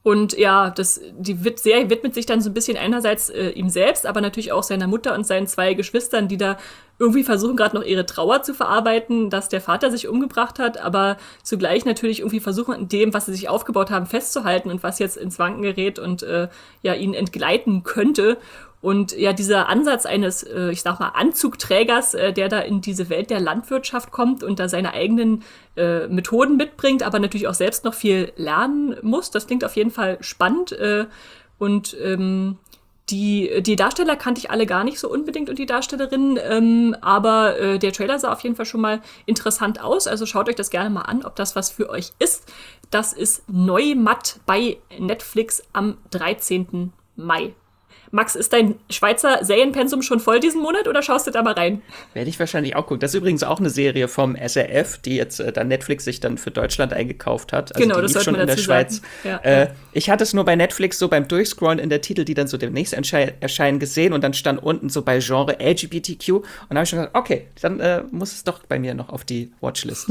Und ja, das, die Serie widmet sich dann so ein bisschen einerseits äh, ihm selbst, aber natürlich auch seiner Mutter und seinen zwei Geschwistern, die da irgendwie versuchen, gerade noch ihre Trauer zu verarbeiten, dass der Vater sich umgebracht hat, aber zugleich natürlich irgendwie versuchen, an dem, was sie sich aufgebaut haben, festzuhalten und was jetzt ins Wanken gerät und äh, ja ihnen entgleiten könnte. Und ja, dieser Ansatz eines, äh, ich sag mal, Anzugträgers, äh, der da in diese Welt der Landwirtschaft kommt und da seine eigenen äh, Methoden mitbringt, aber natürlich auch selbst noch viel lernen muss, das klingt auf jeden Fall spannend. Äh, und ähm, die, die Darsteller kannte ich alle gar nicht so unbedingt und die Darstellerinnen, ähm, aber äh, der Trailer sah auf jeden Fall schon mal interessant aus. Also schaut euch das gerne mal an, ob das was für euch ist. Das ist Neumatt bei Netflix am dreizehnten Mai. Max, ist dein Schweizer Serienpensum schon voll diesen Monat oder schaust du da mal rein? Werde ich wahrscheinlich auch gucken. Das ist übrigens auch eine Serie vom S R F, die jetzt äh, dann Netflix sich dann für Deutschland eingekauft hat. Also genau, die das lief sollte schon man in der dazu Schweiz. sagen. Ja, äh, ja. Ich hatte es nur bei Netflix so beim Durchscrollen in der Titel, die dann so demnächst erscheinen, gesehen und dann stand unten so bei Genre L G B T Q und dann habe ich schon gesagt, okay, dann äh, muss es doch bei mir noch auf die Watchlist.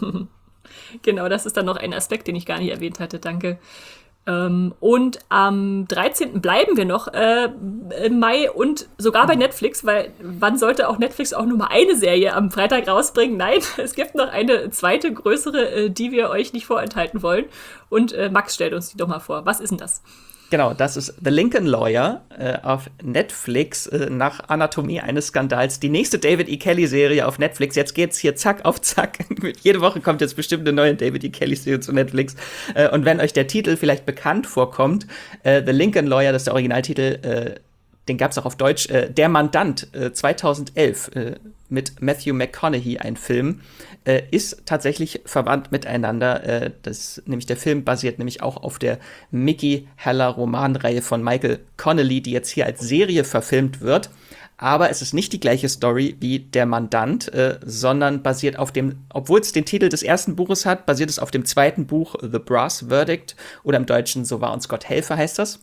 Genau, das ist dann noch ein Aspekt, den ich gar nicht erwähnt hatte. Danke. Ähm, und am dreizehnten bleiben wir noch äh, im Mai und sogar bei Netflix, weil wann sollte auch Netflix auch nur mal eine Serie am Freitag rausbringen? Nein, es gibt noch eine zweite, größere, äh, die wir euch nicht vorenthalten wollen. Und äh, Max stellt uns die doch mal vor. Was ist denn das? Genau, das ist The Lincoln Lawyer äh, auf Netflix äh, nach Anatomie eines Skandals. Die nächste David E. Kelly-Serie auf Netflix. Jetzt geht's hier zack auf zack. Jede Woche kommt jetzt bestimmt eine neue David E. Kelly-Serie zu Netflix. Äh, und wenn euch der Titel vielleicht bekannt vorkommt, äh, The Lincoln Lawyer, das ist der Originaltitel, äh, den gab's auch auf Deutsch, äh, Der Mandant äh, zweitausendelf äh, mit Matthew McConaughey, ein Film, äh, ist tatsächlich verwandt miteinander. Äh, das, nämlich der Film basiert nämlich auch auf der Mickey Haller Romanreihe von Michael Connelly, die jetzt hier als Serie verfilmt wird. Aber es ist nicht die gleiche Story wie Der Mandant, äh, sondern basiert auf dem, obwohl es den Titel des ersten Buches hat, basiert es auf dem zweiten Buch The Brass Verdict oder im Deutschen So wahr uns Gott helfe heißt das.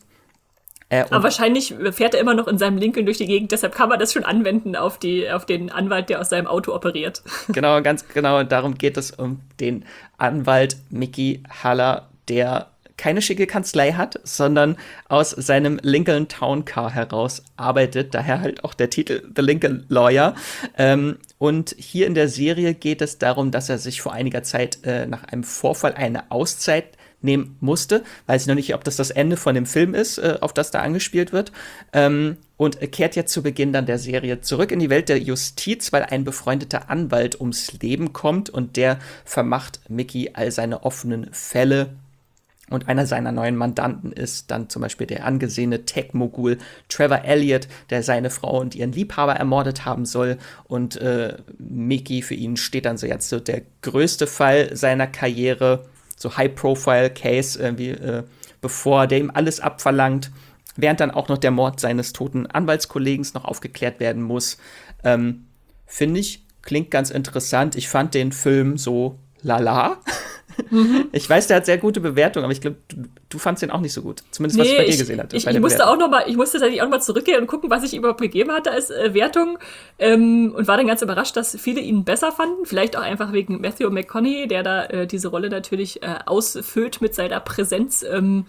Äh, Aber wahrscheinlich fährt er immer noch in seinem Lincoln durch die Gegend, deshalb kann man das schon anwenden auf, die, auf den Anwalt, der aus seinem Auto operiert. Genau, ganz genau. Darum geht es um den Anwalt Mickey Haller, der keine schicke Kanzlei hat, sondern aus seinem Lincoln Town Car heraus arbeitet. Daher halt auch der Titel The Lincoln Lawyer. Ähm, und hier in der Serie geht es darum, dass er sich vor einiger Zeit äh, nach einem Vorfall eine Auszeit nehmen musste. Weiß ich noch nicht, ob das das Ende von dem Film ist, äh, auf das da angespielt wird. Ähm, und kehrt jetzt zu Beginn dann der Serie zurück in die Welt der Justiz, weil ein befreundeter Anwalt ums Leben kommt und der vermacht Mickey all seine offenen Fälle. Und einer seiner neuen Mandanten ist dann zum Beispiel der angesehene Tech-Mogul Trevor Elliott, der seine Frau und ihren Liebhaber ermordet haben soll. Und äh, Mickey, für ihn steht dann so jetzt so der größte Fall seiner Karriere, so High-Profile-Case, irgendwie, äh, bevor der ihm alles abverlangt, während dann auch noch der Mord seines toten Anwaltskollegen noch aufgeklärt werden muss. Ähm, finde ich, klingt ganz interessant. Ich fand den Film so lala. Mhm. Ich weiß, der hat sehr gute Bewertungen, aber ich glaube, du, du fandst den auch nicht so gut. Zumindest, was nee, ich bei dir gesehen hatte. Ich, ich musste auch noch mal, ich musste tatsächlich auch noch mal zurückgehen und gucken, was ich überhaupt gegeben hatte als äh, Wertung. Ähm, und war dann ganz überrascht, dass viele ihn besser fanden. Vielleicht auch einfach wegen Matthew McConaughey, der da äh, diese Rolle natürlich äh, ausfüllt mit seiner Präsenz. Ähm,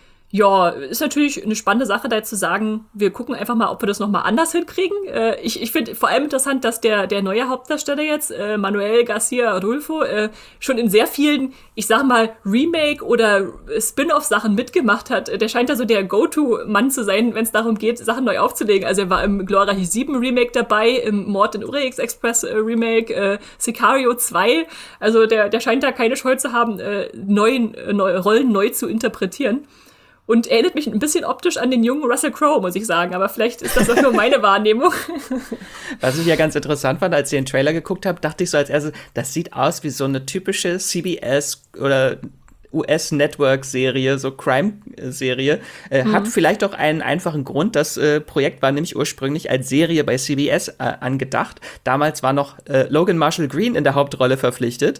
Ja, ist natürlich eine spannende Sache, da jetzt zu sagen, wir gucken einfach mal, ob wir das noch mal anders hinkriegen. Äh, ich ich finde vor allem interessant, dass der der neue Hauptdarsteller jetzt, äh, Manuel Garcia Rulfo, äh, schon in sehr vielen, ich sag mal, Remake- oder Spin-off-Sachen mitgemacht hat. Der scheint da so der Go-To-Mann zu sein, wenn es darum geht, Sachen neu aufzulegen. Also er war im Glorreich sieben Remake dabei, im Mord in Orient Express äh, Remake, äh, Sicario zwei. Also der der scheint da keine Scheu zu haben, äh, neuen, äh, neue Rollen neu zu interpretieren. Und erinnert mich ein bisschen optisch an den jungen Russell Crowe, muss ich sagen. Aber vielleicht ist das auch nur meine Wahrnehmung. Was ich ja ganz interessant fand, als ich den Trailer geguckt habe, dachte ich so als erstes, das sieht aus wie so eine typische C B S oder U S-Network-Serie, so Crime-Serie. Äh, mhm. Hat vielleicht auch einen einfachen Grund. Das äh, Projekt war nämlich ursprünglich als Serie bei C B S äh, angedacht. Damals war noch äh, Logan Marshall Green in der Hauptrolle verpflichtet.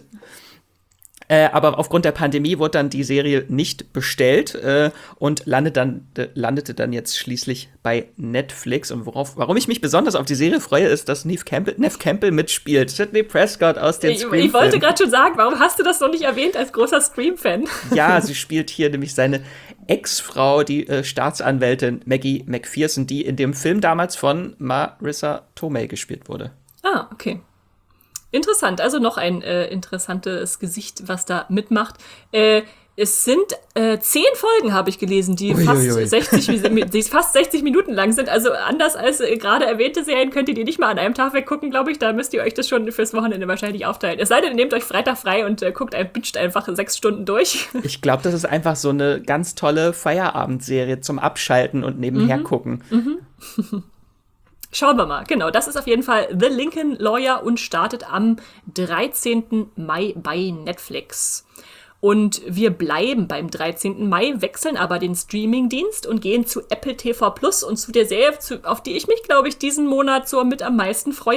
Äh, aber aufgrund der Pandemie wurde dann die Serie nicht bestellt äh, und landet dann, äh, landete dann jetzt schließlich bei Netflix. Und worauf, warum ich mich besonders auf die Serie freue, ist, dass Neve Campbell, Neve Campbell mitspielt. Sidney Prescott aus den Scream-Filmen. Ich wollte gerade schon sagen, warum hast du das noch nicht erwähnt als großer Scream-Fan? Ja, sie spielt hier nämlich seine Ex-Frau, die äh, Staatsanwältin Maggie McPherson, die in dem Film damals von Marissa Tomei gespielt wurde. Ah, okay. Interessant, also noch ein äh, interessantes Gesicht, was da mitmacht. Äh, es sind äh, zehn Folgen, habe ich gelesen, die fast, sechzig, die fast sechzig Minuten lang sind. Also anders als äh, gerade erwähnte Serien könnt ihr die nicht mal an einem Tag weggucken, glaube ich. Da müsst ihr euch das schon fürs Wochenende wahrscheinlich aufteilen. Es sei denn, ihr nehmt euch Freitag frei und äh, guckt, ein, binscht einfach sechs Stunden durch. Ich glaube, das ist einfach so eine ganz tolle Feierabendserie zum Abschalten und nebenher mhm. gucken. Mhm. Schauen wir mal. Genau, das ist auf jeden Fall The Lincoln Lawyer und startet am dreizehnten Mai bei Netflix. Und wir bleiben beim dreizehnten Mai, wechseln aber den Streamingdienst und gehen zu Apple T V Plus und zu der Serie, auf die ich mich, glaube ich, diesen Monat so mit am meisten freue.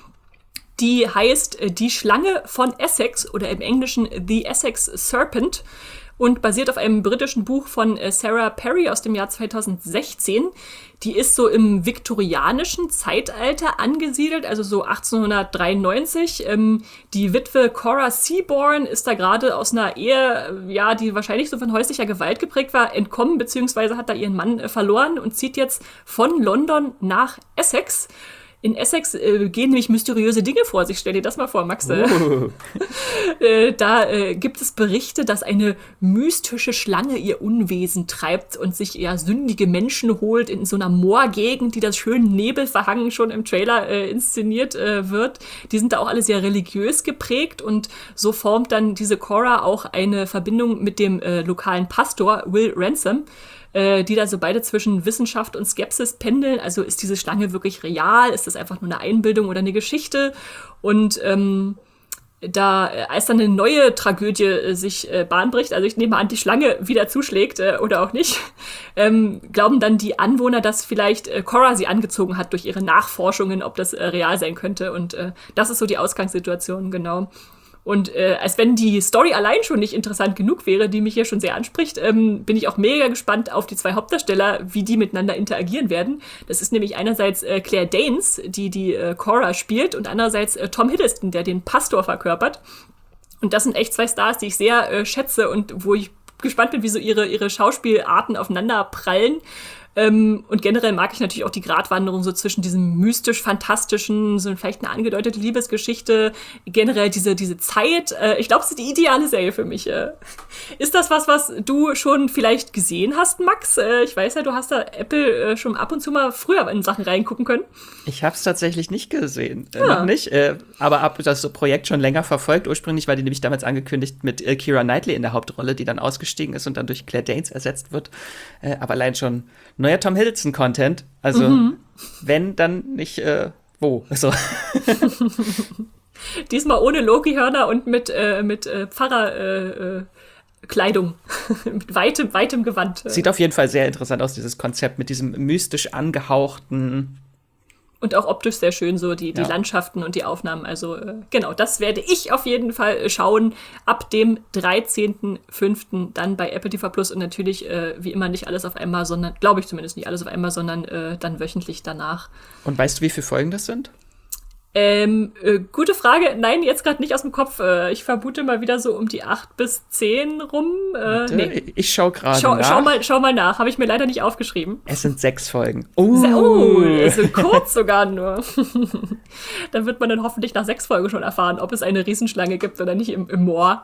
Die heißt Die Schlange von Essex oder im Englischen The Essex Serpent und basiert auf einem britischen Buch von Sarah Perry aus dem Jahr zweitausendsechzehn. Die ist so im viktorianischen Zeitalter angesiedelt, also so achtzehnhundertdreiundneunzig. Ähm, die Witwe Cora Seaborn ist da gerade aus einer Ehe, ja, die wahrscheinlich so von häuslicher Gewalt geprägt war, entkommen, beziehungsweise hat da ihren Mann äh, verloren und zieht jetzt von London nach Essex. In Essex äh, gehen nämlich mysteriöse Dinge vor sich. Stell dir das mal vor, Max. Uh. äh, da äh, gibt es Berichte, dass eine mystische Schlange ihr Unwesen treibt und sich eher sündige Menschen holt in so einer Moorgegend, die das schön nebelverhangen schon im Trailer äh, inszeniert äh, wird. Die sind da auch alle sehr religiös geprägt und so formt dann diese Cora auch eine Verbindung mit dem äh, lokalen Pastor Will Ransom, die da so beide zwischen Wissenschaft und Skepsis pendeln. Also ist diese Schlange wirklich real? Ist das einfach nur eine Einbildung oder eine Geschichte? Und ähm, da, als dann eine neue Tragödie äh, sich äh, Bahn bricht, also ich nehme an, die Schlange wieder zuschlägt äh, oder auch nicht, ähm, glauben dann die Anwohner, dass vielleicht äh, Cora sie angezogen hat durch ihre Nachforschungen, ob das äh, real sein könnte. Und äh, das ist so die Ausgangssituation, genau. Und äh, als wenn die Story allein schon nicht interessant genug wäre, die mich hier schon sehr anspricht, ähm, bin ich auch mega gespannt auf die zwei Hauptdarsteller, wie die miteinander interagieren werden. Das ist nämlich einerseits äh, Claire Danes, die die äh, Cora spielt, und andererseits äh, Tom Hiddleston, der den Pastor verkörpert. Und das sind echt zwei Stars, die ich sehr äh, schätze und wo ich gespannt bin, wie so ihre, ihre Schauspielarten aufeinander prallen. Ähm, und generell mag ich natürlich auch die Gratwanderung so zwischen diesem mystisch-fantastischen, so vielleicht eine angedeutete Liebesgeschichte, generell diese, diese Zeit. Äh, ich glaube, es ist die ideale Serie für mich. Äh. Ist das was, was du schon vielleicht gesehen hast, Max? Äh, ich weiß ja, du hast da Apple äh, schon ab und zu mal früher in Sachen reingucken können. Ich habe es tatsächlich nicht gesehen. Äh, ja. Noch nicht. Äh, aber habe das Projekt schon länger verfolgt. Ursprünglich war die nämlich damals angekündigt mit äh, Keira Knightley in der Hauptrolle, die dann ausgestiegen ist und dann durch Claire Danes ersetzt wird. Äh, aber allein schon neuer Tom Hiddleston-Content. Also, mhm. wenn, dann nicht, äh, wo. So. Diesmal ohne Loki-Hörner und mit, äh, mit äh, Pfarrer-Kleidung. Äh, mit weitem, weitem Gewand. Sieht auf jeden Fall sehr interessant aus, dieses Konzept mit diesem mystisch angehauchten. Und auch optisch sehr schön, so die, die ja. Landschaften und die Aufnahmen. Also äh, genau, das werde ich auf jeden Fall schauen. Ab dem dreizehnten fünften dann bei Apple T V Plus. Und natürlich, äh, wie immer, nicht alles auf einmal, sondern, glaube ich zumindest nicht alles auf einmal, sondern äh, dann wöchentlich danach. Und weißt du, wie viele Folgen das sind? Ähm, äh, gute Frage. Nein, jetzt gerade nicht aus dem Kopf. Äh, ich vermute mal wieder so um die acht bis zehn rum. Äh, nee. Ich schau gerade schau, nach. Schau mal, schau mal nach. Habe ich mir leider nicht aufgeschrieben. Es sind sechs Folgen. Oh, oh so kurz sogar nur. Dann wird man dann hoffentlich nach sechs Folgen schon erfahren, ob es eine Riesenschlange gibt oder nicht im, im Moor.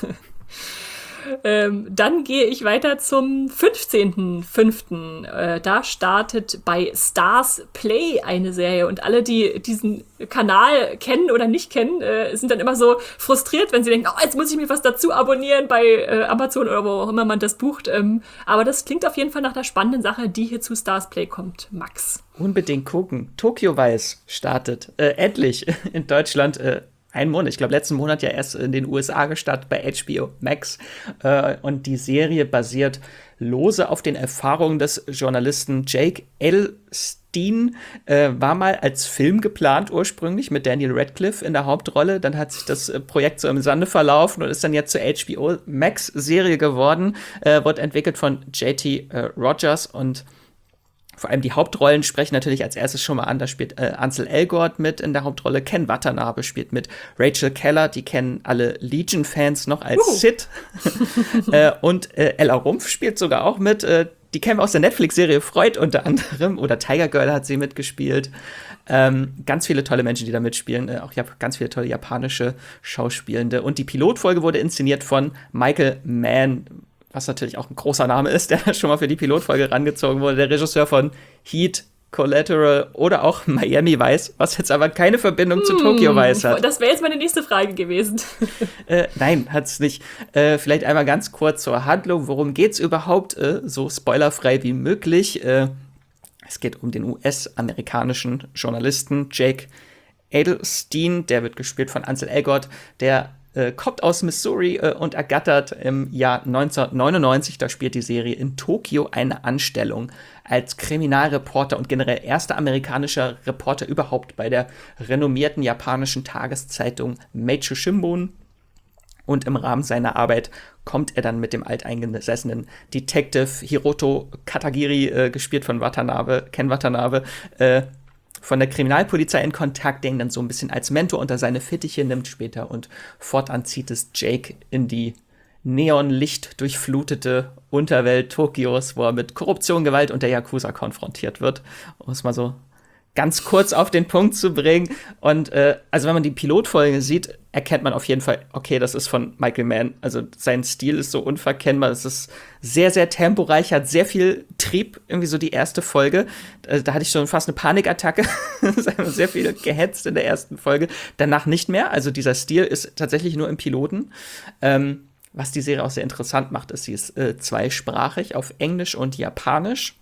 Ähm, dann gehe ich weiter zum fünfzehnten fünften Äh, da startet bei Stars Play eine Serie und alle, die diesen Kanal kennen oder nicht kennen, äh, sind dann immer so frustriert, wenn sie denken, oh, jetzt muss ich mir was dazu abonnieren bei äh, Amazon oder wo auch immer man das bucht. Ähm, aber das klingt auf jeden Fall nach einer spannenden Sache, die hier zu Stars Play kommt. Max. Unbedingt gucken. Tokyo Vice startet. Äh, endlich in Deutschland. Äh Ein Monat, ich glaube, letzten Monat ja erst in den U S A gestartet bei H B O Max. Äh, und die Serie basiert lose auf den Erfahrungen des Journalisten Jake Elstein. Äh, war mal als Film geplant ursprünglich mit Daniel Radcliffe in der Hauptrolle. Dann hat sich das äh, Projekt so im Sande verlaufen und ist dann jetzt zur H B O Max Serie geworden. Äh, wird entwickelt von J T äh, Rogers und vor allem die Hauptrollen sprechen natürlich als erstes schon mal an. Da spielt äh, Ansel Elgort mit in der Hauptrolle, Ken Watanabe spielt mit, Rachel Keller, die kennen alle Legion-Fans noch als uh. Sid. äh, und äh, Ella Rumpf spielt sogar auch mit. Äh, die kennen wir aus der Netflix-Serie Freud unter anderem. Oder Tiger Girl hat sie mitgespielt. Ähm, ganz viele tolle Menschen, die da mitspielen. Äh, auch ja, ganz viele tolle japanische Schauspielende. Und die Pilotfolge wurde inszeniert von Michael Mann, was natürlich auch ein großer Name ist, der schon mal für die Pilotfolge rangezogen wurde. Der Regisseur von Heat, Collateral oder auch Miami Vice, was jetzt aber keine Verbindung hm, zu Tokyo Vice hat. Das wäre jetzt meine nächste Frage gewesen. äh, nein, hat's nicht. Äh, vielleicht einmal ganz kurz zur Handlung. Worum geht's überhaupt? Äh, so spoilerfrei wie möglich. Äh, Es geht um den U S-amerikanischen Journalisten Jake Adelstein, der wird gespielt von Ansel Elgort, der äh, kommt aus Missouri äh, und ergattert im Jahr neunzehnhundertneunundneunzig, da spielt die Serie, in Tokio eine Anstellung als Kriminalreporter und generell erster amerikanischer Reporter überhaupt bei der renommierten japanischen Tageszeitung Meitcho Shimbun. Und im Rahmen seiner Arbeit kommt er dann mit dem alteingesessenen Detective Hiroto Katagiri, äh, gespielt von Watanabe, Ken Watanabe, äh, von der Kriminalpolizei in Kontakt, der ihn dann so ein bisschen als Mentor unter seine Fittiche nimmt später. Und fortan zieht es Jake in die Neonlicht durchflutete Unterwelt Tokios, wo er mit Korruption, Gewalt und der Yakuza konfrontiert wird. Um es mal so ganz kurz auf den Punkt zu bringen. Und äh, also wenn man die Pilotfolge sieht, erkennt man auf jeden Fall, okay, das ist von Michael Mann. Also sein Stil ist so unverkennbar. Es ist sehr, sehr temporeich, hat sehr viel Trieb, irgendwie so die erste Folge. Also da hatte ich schon fast eine Panikattacke. Sehr viel gehetzt in der ersten Folge. Danach nicht mehr. Also dieser Stil ist tatsächlich nur im Piloten. Ähm, was die Serie auch sehr interessant macht, ist, sie ist äh, zweisprachig auf Englisch und Japanisch.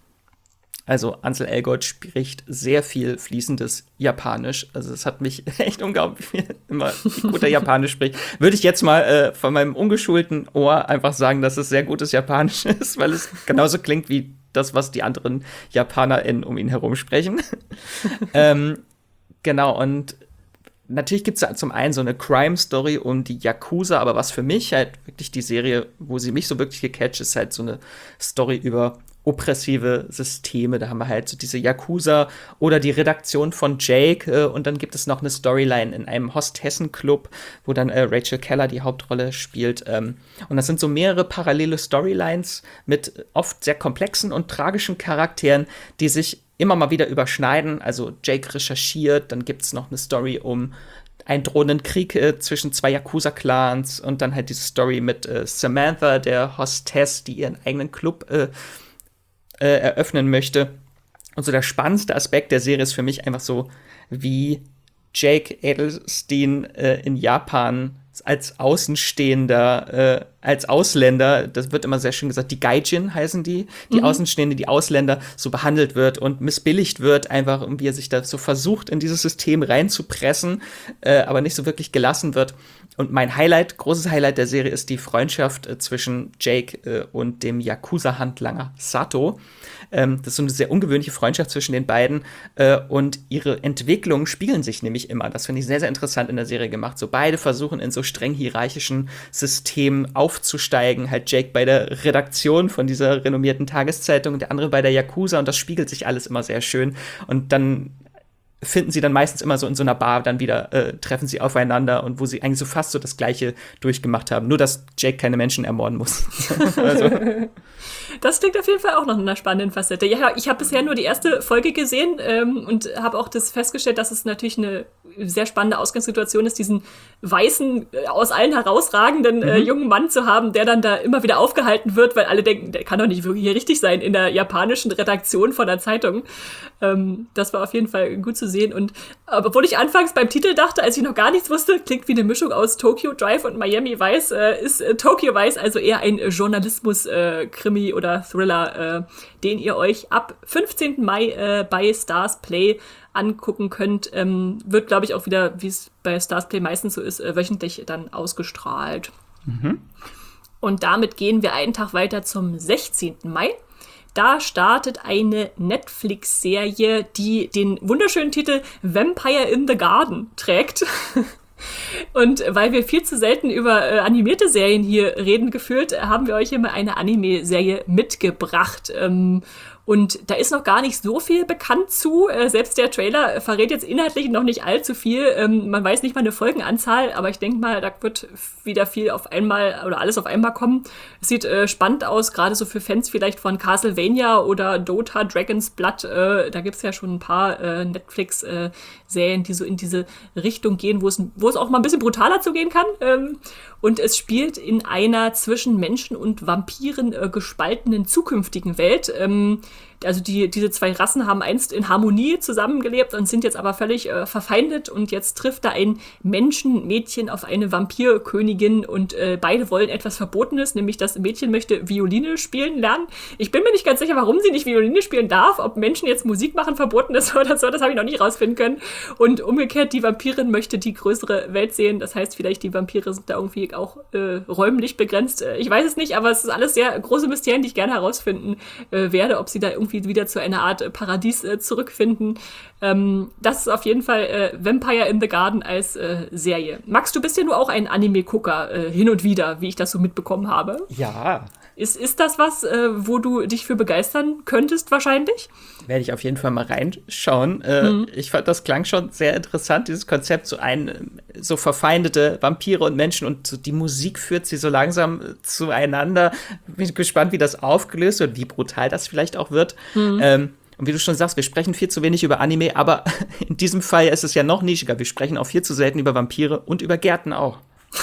Also Ansel Elgort spricht sehr viel fließendes Japanisch. Also es hat mich echt unglaublich viel, immer wie gut er Japanisch spricht. Würde ich jetzt mal äh, von meinem ungeschulten Ohr einfach sagen, dass es sehr gutes Japanisch ist, weil es genauso klingt wie das, was die anderen JapanerInnen um ihn herum sprechen. ähm, genau, und natürlich gibt es zum einen so eine Crime-Story um die Yakuza, aber was für mich halt wirklich die Serie, wo sie mich so wirklich gecatcht, ist halt so eine Story über oppressive Systeme. Da haben wir halt so diese Yakuza oder die Redaktion von Jake äh, und dann gibt es noch eine Storyline in einem Hostessen-Club, wo dann äh, Rachel Keller die Hauptrolle spielt. Ähm, und das sind so mehrere parallele Storylines mit oft sehr komplexen und tragischen Charakteren, die sich immer mal wieder überschneiden. Also Jake recherchiert, dann gibt es noch eine Story um einen drohenden Krieg äh, zwischen zwei Yakuza-Clans und dann halt diese Story mit äh, Samantha, der Hostess, die ihren eigenen Club äh, äh, eröffnen möchte. Und so der spannendste Aspekt der Serie ist für mich einfach so, wie Jake Adelstein äh, in Japan als Außenstehender, äh, als Ausländer, das wird immer sehr schön gesagt, die Gaijin heißen die, die mhm. Außenstehende, die Ausländer, so behandelt wird und missbilligt wird, einfach, wie er sich da so versucht, in dieses System reinzupressen, äh, aber nicht so wirklich gelassen wird. Und mein Highlight, großes Highlight der Serie ist die Freundschaft äh, zwischen Jake äh, und dem Yakuza-Handlanger Sato. Ähm, das ist so eine sehr ungewöhnliche Freundschaft zwischen den beiden. Äh, und ihre Entwicklungen spiegeln sich nämlich immer. Das finde ich sehr, sehr interessant in der Serie gemacht. So beide versuchen in so streng hierarchischen Systemen aufzusteigen. Halt Jake bei der Redaktion von dieser renommierten Tageszeitung, der andere bei der Yakuza. Und das spiegelt sich alles immer sehr schön. Und dann finden sie dann meistens immer so in so einer Bar, dann wieder äh, treffen sie aufeinander und wo sie eigentlich so fast so das Gleiche durchgemacht haben. Nur, dass Jake keine Menschen ermorden muss. Also. Das klingt auf jeden Fall auch noch in einer spannenden Facette. Ja, ich habe bisher nur die erste Folge gesehen ähm, und habe auch das festgestellt, dass es natürlich eine sehr spannende Ausgangssituation ist, diesen weißen, aus allen herausragenden mhm. äh, jungen Mann zu haben, der dann da immer wieder aufgehalten wird, weil alle denken, der kann doch nicht wirklich hier richtig sein in der japanischen Redaktion von der Zeitung. Ähm, das war auf jeden Fall gut zu sehen. Und obwohl ich anfangs beim Titel dachte, als ich noch gar nichts wusste, klingt wie eine Mischung aus Tokyo Drive und Miami Vice, äh, ist äh, Tokyo Vice also eher ein Journalismus-Krimi äh, oder Thriller, äh, den ihr euch ab fünfzehnten Mai äh, bei Stars Play angucken könnt. Ähm, wird, glaube ich, auch wieder, wie es bei Stars Play meistens so ist, äh, wöchentlich dann ausgestrahlt. Mhm. Und damit gehen wir einen Tag weiter zum sechzehnten Mai. Da startet eine Netflix-Serie, die den wunderschönen Titel Vampire in the Garden trägt. Und weil wir viel zu selten über äh, animierte Serien hier reden gefühlt, haben wir euch hier mal eine Anime-Serie mitgebracht. Ähm, Und da ist noch gar nicht so viel bekannt zu. Äh, selbst der Trailer verrät jetzt inhaltlich noch nicht allzu viel. Ähm, man weiß nicht mal eine Folgenanzahl, aber ich denke mal, da wird wieder viel auf einmal oder alles auf einmal kommen. Es sieht äh, spannend aus, gerade so für Fans vielleicht von Castlevania oder Dota, Dragon's Blood. Äh, da gibt's ja schon ein paar äh, Netflix-Serien, äh, die so in diese Richtung gehen, wo es, wo es auch mal ein bisschen brutaler zugehen kann. Ähm, und es spielt in einer zwischen Menschen und Vampiren äh, gespaltenen zukünftigen Welt. Ähm, Also die, diese zwei Rassen haben einst in Harmonie zusammengelebt und sind jetzt aber völlig äh, verfeindet. Und jetzt trifft da ein Menschenmädchen auf eine Vampirkönigin und äh, beide wollen etwas Verbotenes, nämlich das Mädchen möchte Violine spielen lernen. Ich bin mir nicht ganz sicher, warum sie nicht Violine spielen darf, ob Menschen jetzt Musik machen verboten ist oder so, das habe ich noch nicht rausfinden können. Und umgekehrt, die Vampirin möchte die größere Welt sehen. Das heißt, vielleicht die Vampire sind da irgendwie auch äh, räumlich begrenzt. Ich weiß es nicht, aber es ist alles sehr große Mysterien, die ich gerne herausfinden äh, werde, ob sie da irgendwie wieder zu einer Art äh, Paradies äh, zurückfinden. Ähm, das ist auf jeden Fall äh, Vampire in the Garden als äh, Serie. Max, du bist ja nur auch ein Anime-Gucker äh, hin und wieder, wie ich das so mitbekommen habe. Ja. Ist, ist das was, äh, wo du dich für begeistern könntest wahrscheinlich? Werde ich auf jeden Fall mal reinschauen. Äh, mhm. Ich fand, das klang schon sehr interessant, dieses Konzept, so ein, so verfeindete Vampire und Menschen und so die Musik führt sie so langsam zueinander. Bin gespannt, wie das aufgelöst wird, wie brutal das vielleicht auch wird. Mhm. Ähm, und wie du schon sagst, wir sprechen viel zu wenig über Anime, aber in diesem Fall ist es ja noch nischiger. Wir sprechen auch viel zu selten über Vampire und über Gärten auch.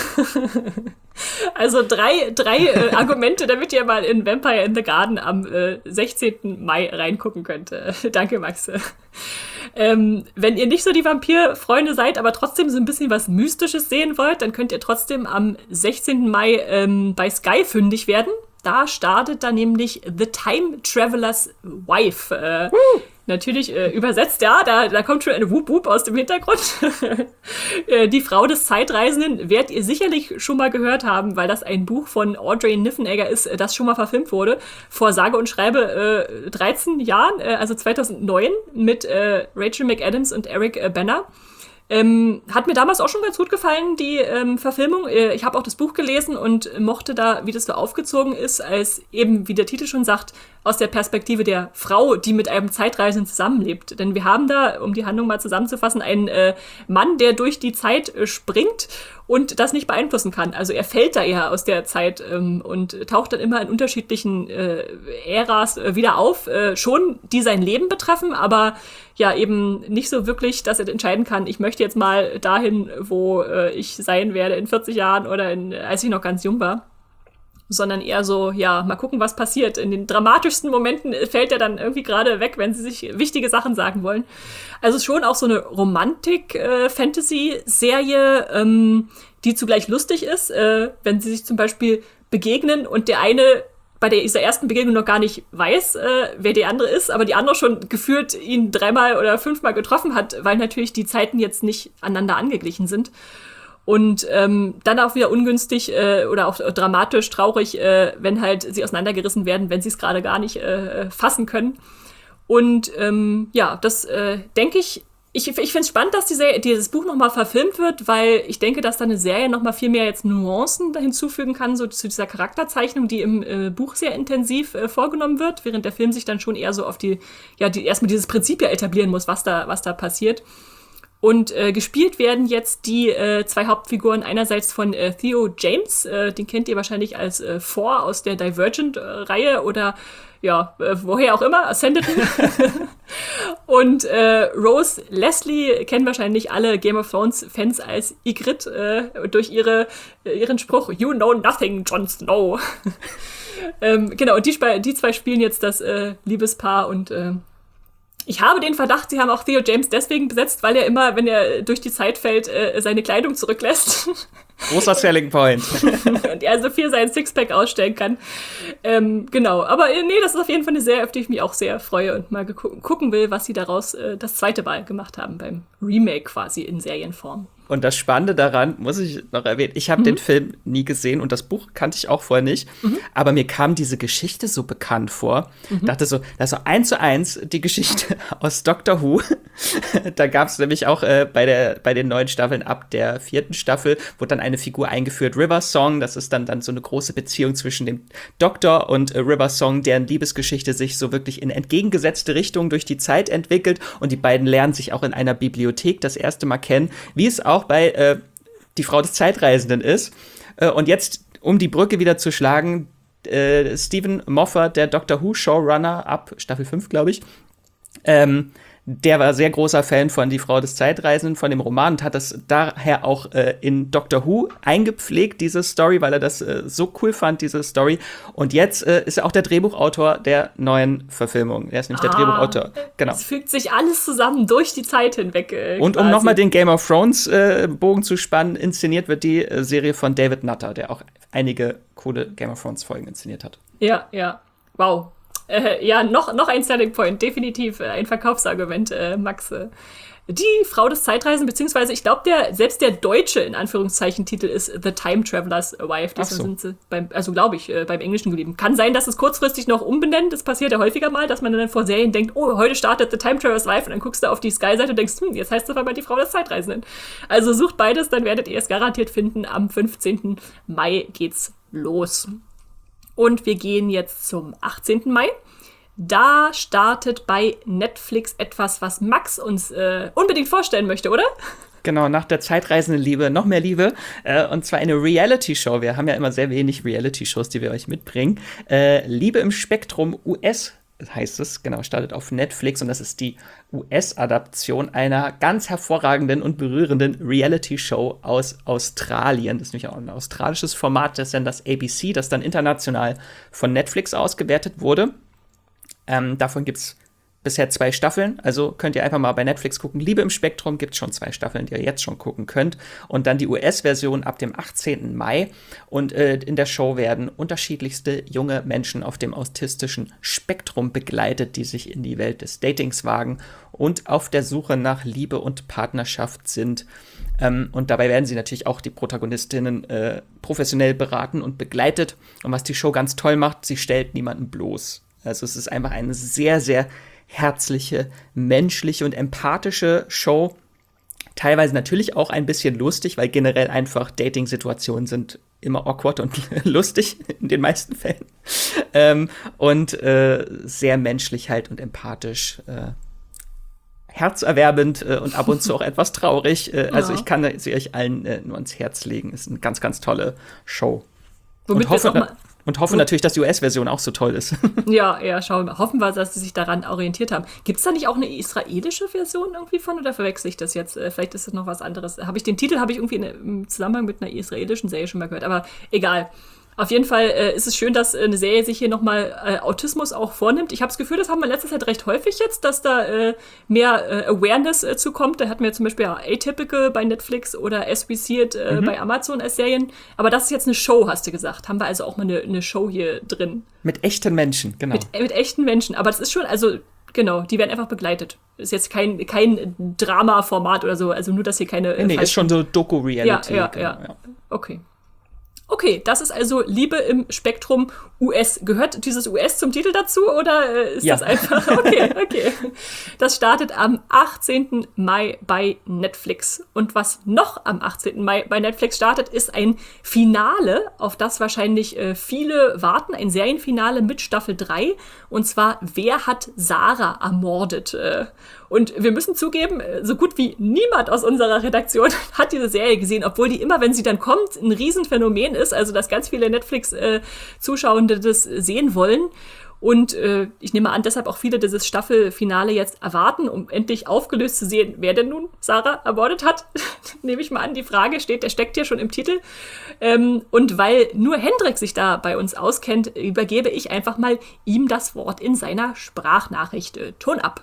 Also drei, drei äh, Argumente, damit ihr mal in Vampire in the Garden am äh, sechzehnten Mai reingucken könnt. Äh, danke, Max. Ähm, wenn ihr nicht so die Vampir-Freunde seid, aber trotzdem so ein bisschen was Mystisches sehen wollt, dann könnt ihr trotzdem am sechzehnten Mai ähm, bei Sky fündig werden. Da startet dann nämlich The Time Traveler's Wife. Äh, uh. Natürlich äh, übersetzt, ja, da, da kommt schon eine Wup-Wup aus dem Hintergrund. äh, die Frau des Zeitreisenden werdet ihr sicherlich schon mal gehört haben, weil das ein Buch von Audrey Niffenegger ist, das schon mal verfilmt wurde, vor sage und schreibe äh, dreizehn Jahren, äh, also zweitausendneun, mit äh, Rachel McAdams und Eric äh, Banner. Ähm, hat mir damals auch schon ganz gut gefallen, die ähm, Verfilmung. Äh, ich habe auch das Buch gelesen und mochte da, wie das so aufgezogen ist, als eben, wie der Titel schon sagt, aus der Perspektive der Frau, die mit einem Zeitreisenden zusammenlebt. Denn wir haben da, um die Handlung mal zusammenzufassen, einen äh, Mann, der durch die Zeit äh, springt und das nicht beeinflussen kann. Also er fällt da eher aus der Zeit ähm, und taucht dann immer in unterschiedlichen äh, Äras äh, wieder auf, äh, schon die sein Leben betreffen, aber ja eben nicht so wirklich, dass er entscheiden kann, ich möchte jetzt mal dahin, wo äh, ich sein werde in vierzig Jahren oder in, als ich noch ganz jung war. Sondern eher so, ja, mal gucken, was passiert. In den dramatischsten Momenten fällt er dann irgendwie gerade weg, wenn sie sich wichtige Sachen sagen wollen. Also schon auch so eine Romantik-Fantasy-Serie, ähm, die zugleich lustig ist, äh, wenn sie sich zum Beispiel begegnen und der eine bei der, dieser ersten Begegnung noch gar nicht weiß, äh, wer die andere ist, aber die andere schon gefühlt ihn dreimal oder fünfmal getroffen hat, weil natürlich die Zeiten jetzt nicht aneinander angeglichen sind. Und ähm, dann auch wieder ungünstig äh, oder auch dramatisch, traurig, äh, wenn halt sie auseinandergerissen werden, wenn sie es gerade gar nicht äh, fassen können. Und ähm, ja, das äh, denke ich, ich, ich finde es spannend, dass die Serie, dieses Buch nochmal verfilmt wird, weil ich denke, dass da eine Serie nochmal viel mehr jetzt Nuancen da hinzufügen kann, so zu dieser Charakterzeichnung, die im äh, Buch sehr intensiv äh, vorgenommen wird, während der Film sich dann schon eher so auf die, ja, die erstmal dieses Prinzip ja etablieren muss, was da, was da passiert. Und äh, gespielt werden jetzt die äh, zwei Hauptfiguren einerseits von äh, Theo James, äh, den kennt ihr wahrscheinlich als äh, Four aus der Divergent-Reihe oder ja, äh, woher auch immer, Ascendancy. Und äh, Rose Leslie kennen wahrscheinlich alle Game of Thrones-Fans als Ygritte äh, durch ihre, äh, ihren Spruch You know nothing, Jon Snow. ähm, genau, und die, die zwei spielen jetzt das äh, Liebespaar und äh, ich habe den Verdacht, sie haben auch Theo James deswegen besetzt, weil er immer, wenn er durch die Zeit fällt, äh, seine Kleidung zurücklässt. Großer Selling Point. Und er so viel sein Sixpack ausstellen kann. Ähm, genau, aber äh, nee, das ist auf jeden Fall eine Serie, auf die ich mich auch sehr freue und mal geguck- gucken will, was sie daraus äh, das zweite Mal gemacht haben, beim Remake quasi in Serienform. Und das Spannende daran, muss ich noch erwähnen, ich habe mhm. den Film nie gesehen und das Buch kannte ich auch vorher nicht, mhm. aber mir kam diese Geschichte so bekannt vor. Mhm. Dachte so, das ist so eins zu eins die Geschichte aus Doctor Who. Da gab es nämlich auch äh, bei, der, bei den neuen Staffeln ab der vierten Staffel, wurde dann eine Figur eingeführt, River Song. Das ist dann, dann so eine große Beziehung zwischen dem Doktor und äh, River Song, deren Liebesgeschichte sich so wirklich in entgegengesetzte Richtungen durch die Zeit entwickelt. Und die beiden lernen sich auch in einer Bibliothek das erste Mal kennen, wie es auch bei äh, Die Frau des Zeitreisenden ist. Äh, und jetzt, um die Brücke wieder zu schlagen, äh, Stephen Moffat, der Doctor Who Showrunner ab Staffel fünf, glaube ich, ähm, der war sehr großer Fan von Die Frau des Zeitreisenden, von dem Roman, und hat das daher auch äh, in Doctor Who eingepflegt, diese Story, weil er das äh, so cool fand, diese Story. Und jetzt äh, ist er auch der Drehbuchautor der neuen Verfilmung. Er ist nämlich ah, der Drehbuchautor. Genau. Es fügt sich alles zusammen durch die Zeit hinweg. Äh, und um nochmal den Game of Thrones äh, Bogen zu spannen, inszeniert wird die äh, Serie von David Nutter, der auch einige coole Game of Thrones Folgen inszeniert hat. Ja, ja. Wow. Äh, ja, noch, noch ein Selling Point, definitiv äh, ein Verkaufsargument, äh, Max. Äh. Die Frau des Zeitreisen, beziehungsweise ich glaube, der selbst der deutsche, in Anführungszeichen, Titel ist The Time Traveler's Wife. Deswegen so. sind sie beim, also glaube ich, äh, beim Englischen geblieben. Kann sein, dass es kurzfristig noch umbenennt. Das passiert ja häufiger mal, dass man dann vor Serien denkt, oh, heute startet The Time Traveler's Wife, und dann guckst du auf die Sky-Seite und denkst, hm, jetzt heißt es aber die Frau des Zeitreisenden. Also sucht beides, dann werdet ihr es garantiert finden. Am fünfzehnten Mai geht's los. Und wir gehen jetzt zum achtzehnten Mai. Da startet bei Netflix etwas, was Max uns äh, unbedingt vorstellen möchte, oder? Genau, nach der zeitreisenden Liebe noch mehr Liebe. Äh, und zwar eine Reality-Show. Wir haben ja immer sehr wenig Reality-Shows, die wir euch mitbringen. Äh, Liebe im Spektrum U S heißt es, genau, startet auf Netflix. Und das ist die U S-Adaption einer ganz hervorragenden und berührenden Reality-Show aus Australien. Das ist nämlich auch ein australisches Format, das ist dann das A B C, das dann international von Netflix ausgewertet wurde. Ähm, davon gibt es bisher zwei Staffeln, also könnt ihr einfach mal bei Netflix gucken. Liebe im Spektrum gibt es schon zwei Staffeln, die ihr jetzt schon gucken könnt. Und dann die U S-Version ab dem achtzehnten Mai. Und äh, in der Show werden unterschiedlichste junge Menschen auf dem autistischen Spektrum begleitet, die sich in die Welt des Datings wagen und auf der Suche nach Liebe und Partnerschaft sind. Ähm, und dabei werden sie natürlich auch die Protagonistinnen äh, professionell beraten und begleitet. Und was die Show ganz toll macht, sie stellt niemanden bloß. Also es ist einfach eine sehr, sehr herzliche, menschliche und empathische Show. Teilweise natürlich auch ein bisschen lustig, weil generell einfach Dating-Situationen sind immer awkward und lustig in den meisten Fällen. Ähm, und äh, sehr menschlich halt und empathisch. Äh, herzerwärmend äh, und ab und zu auch etwas traurig. Äh, also ja. Ich kann sie euch allen äh, nur ans Herz legen. Ist eine ganz, ganz tolle Show. Womit und hoffe, auch mal Und hoffe natürlich, dass die U S-Version auch so toll ist. Ja, ja, schauen wir mal. Hoffen wir, dass sie sich daran orientiert haben. Gibt es da nicht auch eine israelische Version irgendwie von, oder verwechsel ich das jetzt? Vielleicht ist das noch was anderes. Habe ich den Titel, habe ich irgendwie in, im Zusammenhang mit einer israelischen Serie schon mal gehört, aber egal. Auf jeden Fall äh, ist es schön, dass äh, eine Serie sich hier nochmal äh, Autismus auch vornimmt. Ich habe das Gefühl, das haben wir in letzter Zeit recht häufig jetzt, dass da äh, mehr äh, Awareness äh, zukommt. Da hatten wir zum Beispiel ja Atypical bei Netflix oder As We See It äh, mhm. bei Amazon als Serien. Aber das ist jetzt eine Show, hast du gesagt. Haben wir also auch mal eine, eine Show hier drin. Mit echten Menschen, genau. Mit, äh, mit echten Menschen. Aber das ist schon, also genau, die werden einfach begleitet. Ist jetzt kein, kein Drama-Format oder so. Also nur, dass hier keine... Nee, nee ist schon so Doku-Reality. Ja, ja, genau, ja, ja. Okay. Okay, das ist also Liebe im Spektrum U S. Gehört dieses U S zum Titel dazu oder ist ja. das einfach? Okay, okay. Das startet am achtzehnten Mai bei Netflix. Und was noch am achtzehnten Mai bei Netflix startet, ist ein Finale, auf das wahrscheinlich äh, viele warten. Ein Serienfinale mit Staffel drei. Und zwar, wer hat Sarah ermordet? Äh, Und wir müssen zugeben, so gut wie niemand aus unserer Redaktion hat diese Serie gesehen, obwohl die immer, wenn sie dann kommt, ein Riesenphänomen ist. Also, dass ganz viele Netflix-Zuschauende das sehen wollen. Und äh, ich nehme an, deshalb auch viele dieses Staffelfinale jetzt erwarten, um endlich aufgelöst zu sehen, wer denn nun Sarah ermordet hat. Nehme ich mal an, die Frage steht, der steckt ja schon im Titel. Ähm, und weil nur Hendrik sich da bei uns auskennt, übergebe ich einfach mal ihm das Wort in seiner Sprachnachricht. Äh, Ton ab.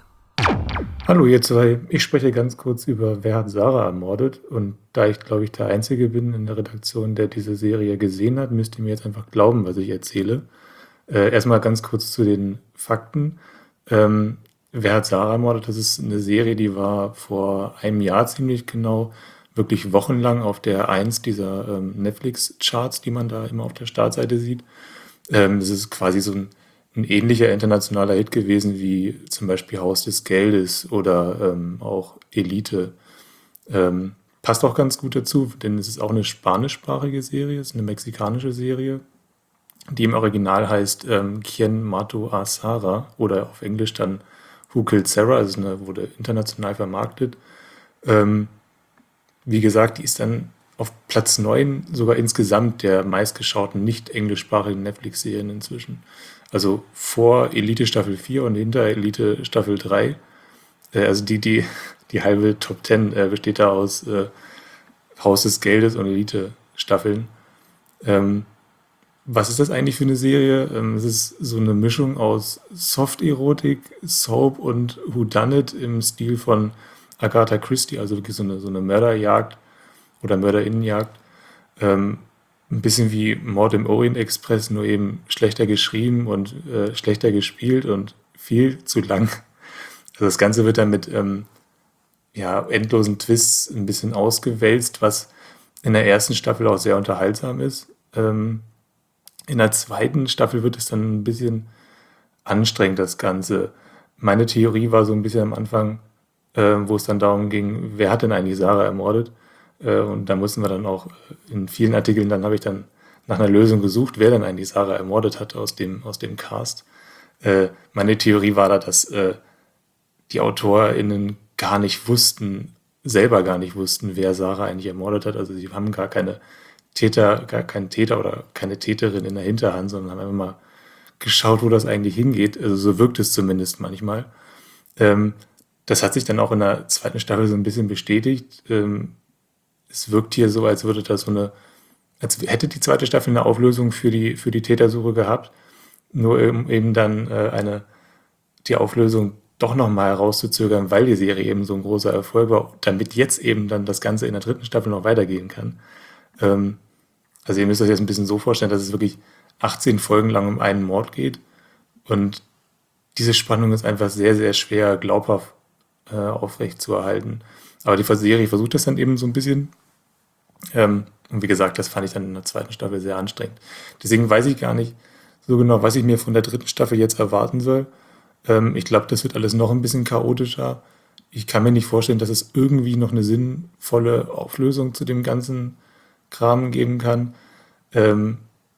Hallo ihr zwei, ich spreche ganz kurz über Wer hat Sarah ermordet, und da ich glaube ich der Einzige bin in der Redaktion, der diese Serie gesehen hat, müsst ihr mir jetzt einfach glauben, was ich erzähle. Äh, erstmal ganz kurz zu den Fakten. Ähm, Wer hat Sarah ermordet, das ist eine Serie, die war vor einem Jahr ziemlich genau, wirklich wochenlang auf der eins dieser ähm, Netflix-Charts, die man da immer auf der Startseite sieht. Ähm, das ist quasi so ein ein ähnlicher internationaler Hit gewesen wie zum Beispiel Haus des Geldes oder ähm, auch Elite. Ähm, passt auch ganz gut dazu, denn es ist auch eine spanischsprachige Serie, es ist eine mexikanische Serie, die im Original heißt ähm, Quien Mató a Sarah oder auf Englisch dann Who Killed Sarah, also eine, wurde international vermarktet. Ähm, wie gesagt, die ist dann auf Platz neun sogar insgesamt der meistgeschauten nicht englischsprachigen Netflix-Serien inzwischen. Also vor Elite Staffel vier und hinter Elite Staffel drei. Äh, also die, die, die halbe Top zehn äh, besteht da aus äh, Haus des Geldes und Elite-Staffeln. Ähm, was ist das eigentlich für eine Serie? Ähm, es ist so eine Mischung aus Soft-Erotik, Soap und Whodunit im Stil von Agatha Christie, also wirklich so eine, so eine Mörderjagd oder Mörderinnenjagd. Ähm, ein bisschen wie Mord im Orient Express, nur eben schlechter geschrieben und äh, schlechter gespielt und viel zu lang. Also das Ganze wird dann mit ähm, ja, endlosen Twists ein bisschen ausgewälzt, was in der ersten Staffel auch sehr unterhaltsam ist. Ähm, in der zweiten Staffel wird es dann ein bisschen anstrengend, das Ganze. Meine Theorie war so ein bisschen am Anfang, äh, wo es dann darum ging, wer hat denn eigentlich Sarah ermordet? Äh, und da mussten wir dann auch in vielen Artikeln, dann habe ich dann nach einer Lösung gesucht, wer denn eigentlich Sarah ermordet hat aus dem, aus dem Cast. Äh, meine Theorie war da, dass äh, die AutorInnen gar nicht wussten, selber gar nicht wussten, wer Sarah eigentlich ermordet hat. Also sie haben gar keine Täter, gar keinen Täter oder keine Täterin in der Hinterhand, sondern haben einfach mal geschaut, wo das eigentlich hingeht. Also so wirkt es zumindest manchmal. Ähm, das hat sich dann auch in der zweiten Staffel so ein bisschen bestätigt. Ähm, es wirkt hier so, als würde das so eine, als hätte die zweite Staffel eine Auflösung für die, für die Tätersuche gehabt, nur eben, eben dann äh, eine, die Auflösung doch nochmal herauszuzögern, weil die Serie eben so ein großer Erfolg war, damit jetzt eben dann das Ganze in der dritten Staffel noch weitergehen kann. Ähm, also ihr müsst euch jetzt ein bisschen so vorstellen, dass es wirklich achtzehn Folgen lang um einen Mord geht und diese Spannung ist einfach sehr, sehr schwer glaubhaft äh, aufrecht zu erhalten. Aber die Serie versucht das dann eben so ein bisschen. Ähm, und wie gesagt, das fand ich dann in der zweiten Staffel sehr anstrengend. Deswegen weiß ich gar nicht so genau, was ich mir von der dritten Staffel jetzt erwarten soll. Ähm, ich glaube, das wird alles noch ein bisschen chaotischer. Ich kann mir nicht vorstellen, dass es irgendwie noch eine sinnvolle Auflösung zu dem ganzen Kram geben kann. Ähm,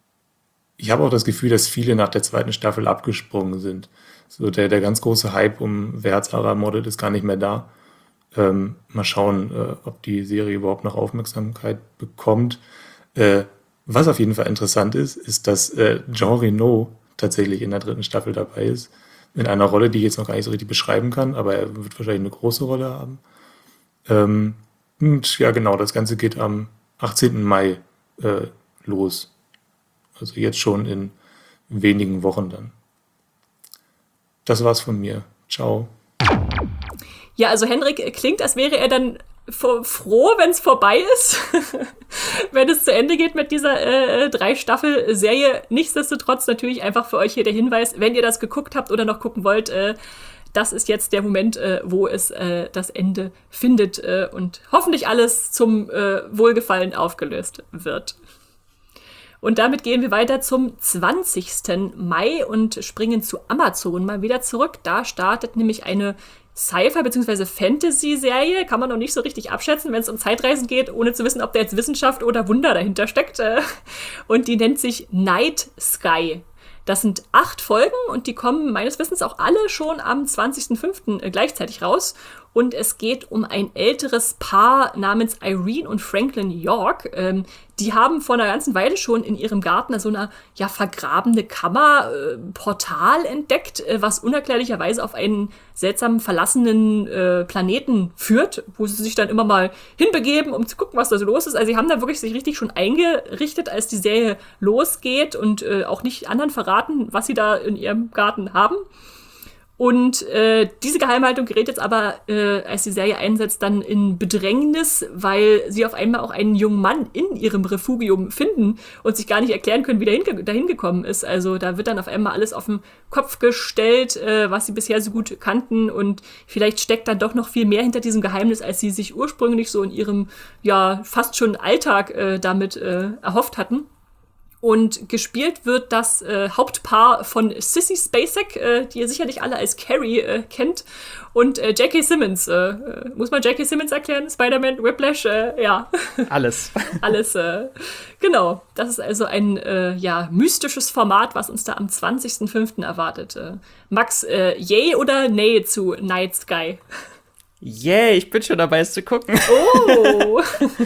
ich habe auch das Gefühl, dass viele nach der zweiten Staffel abgesprungen sind. So der, der ganz große Hype um wer hat Sarah ermordet ist gar nicht mehr da. Ähm, mal schauen, äh, ob die Serie überhaupt noch Aufmerksamkeit bekommt. Äh, was auf jeden Fall interessant ist, ist, dass äh, Jean Reno tatsächlich in der dritten Staffel dabei ist. In einer Rolle, die ich jetzt noch gar nicht so richtig beschreiben kann, aber er wird wahrscheinlich eine große Rolle haben. Ähm, und ja, genau, das Ganze geht am achtzehnten Mai äh, los. Also jetzt schon in wenigen Wochen dann. Das war's von mir. Ciao. Ja, also Henrik klingt, als wäre er dann froh, wenn es vorbei ist, wenn es zu Ende geht mit dieser äh, Drei-Staffel-Serie. Nichtsdestotrotz natürlich einfach für euch hier der Hinweis, wenn ihr das geguckt habt oder noch gucken wollt, äh, das ist jetzt der Moment, äh, wo es äh, das Ende findet äh, und hoffentlich alles zum äh, Wohlgefallen aufgelöst wird. Und damit gehen wir weiter zum zwanzigsten Mai und springen zu Amazon mal wieder zurück. Da startet nämlich eine Sci-Fi- bzw. Fantasy-Serie, kann man noch nicht so richtig abschätzen, wenn es um Zeitreisen geht, ohne zu wissen, ob da jetzt Wissenschaft oder Wunder dahinter steckt. Und die nennt sich Night Sky. Das sind acht Folgen und die kommen meines Wissens auch alle schon am zwanzigsten fünften gleichzeitig raus. Und es geht um ein älteres Paar namens Irene und Franklin York. Ähm, die haben vor einer ganzen Weile schon in ihrem Garten so eine ja, vergrabene Kammer, äh, Portal entdeckt, äh, was unerklärlicherweise auf einen seltsamen verlassenen äh, Planeten führt, wo sie sich dann immer mal hinbegeben, um zu gucken, was da so los ist. Also sie haben da wirklich sich richtig schon eingerichtet, als die Serie losgeht und äh, auch nicht anderen verraten, was sie da in ihrem Garten haben. Und äh, diese Geheimhaltung gerät jetzt aber, äh, als die Serie einsetzt, dann in Bedrängnis, weil sie auf einmal auch einen jungen Mann in ihrem Refugium finden und sich gar nicht erklären können, wie der hinge- dahin gekommen ist. Also da wird dann auf einmal alles auf den Kopf gestellt, äh, was sie bisher so gut kannten. Und vielleicht steckt dann doch noch viel mehr hinter diesem Geheimnis, als sie sich ursprünglich so in ihrem, ja, fast schon Alltag äh, damit äh, erhofft hatten. Und gespielt wird das äh, Hauptpaar von Sissy Spacek, äh, die ihr sicherlich alle als Carrie äh, kennt, und äh, J K. Simmons. Äh, äh, muss man J K. Simmons erklären? Spider-Man, Whiplash, äh, ja. Alles. Alles, äh, genau. Das ist also ein äh, ja, mystisches Format, was uns da am zwanzigsten fünften erwartet. Äh, Max, äh, yay oder nay zu Night Sky? Yay, ich bin schon dabei, es zu gucken. Oh!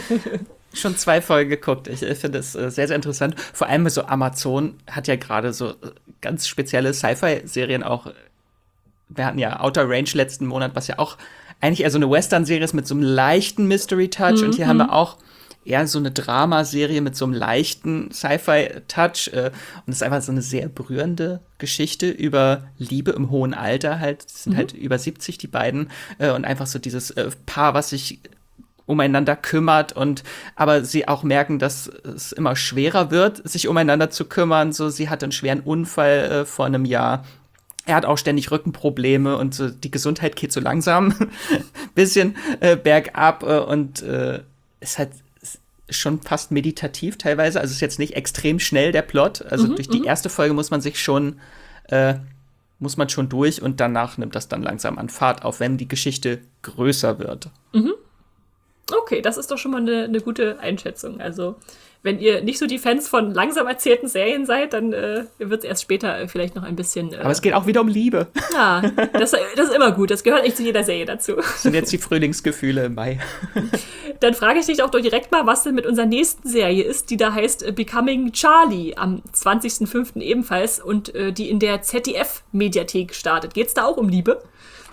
Schon zwei Folgen geguckt. Ich finde es äh, sehr, sehr interessant. Vor allem so Amazon hat ja gerade so äh, ganz spezielle Sci-Fi-Serien auch. Wir hatten ja Outer Range letzten Monat, was ja auch eigentlich eher so eine Western-Serie ist mit so einem leichten Mystery-Touch. Mhm. Und hier haben wir auch eher so eine Dramaserie mit so einem leichten Sci-Fi-Touch. Äh, und es ist einfach so eine sehr berührende Geschichte über Liebe im hohen Alter. Halt, die sind mhm. halt über siebzig, die beiden. Äh, und einfach so dieses äh, Paar, was sich umeinander kümmert und aber sie auch merken, dass es immer schwerer wird, sich umeinander zu kümmern. So, sie hatte einen schweren Unfall äh, vor einem Jahr. Er hat auch ständig Rückenprobleme und so, die Gesundheit geht so langsam bisschen äh, bergab äh, und äh, ist halt schon fast meditativ teilweise. Also ist jetzt nicht extrem schnell der Plot. Also mhm, durch die erste Folge muss man sich schon äh, muss man schon durch und danach nimmt das dann langsam an Fahrt auf, wenn die Geschichte größer wird. Mhm. Okay, das ist doch schon mal eine, eine gute Einschätzung. Also, wenn ihr nicht so die Fans von langsam erzählten Serien seid, dann äh, wird es erst später äh, vielleicht noch ein bisschen. Äh Aber es geht auch wieder um Liebe. Ja, das, das ist immer gut. Das gehört echt zu jeder Serie dazu. Das sind jetzt die Frühlingsgefühle im Mai. Dann frage ich dich doch direkt mal, was denn mit unserer nächsten Serie ist, die da heißt Becoming Charlie, am zwanzigsten fünften ebenfalls und äh, die in der Z D F-Mediathek startet. Geht's da auch um Liebe?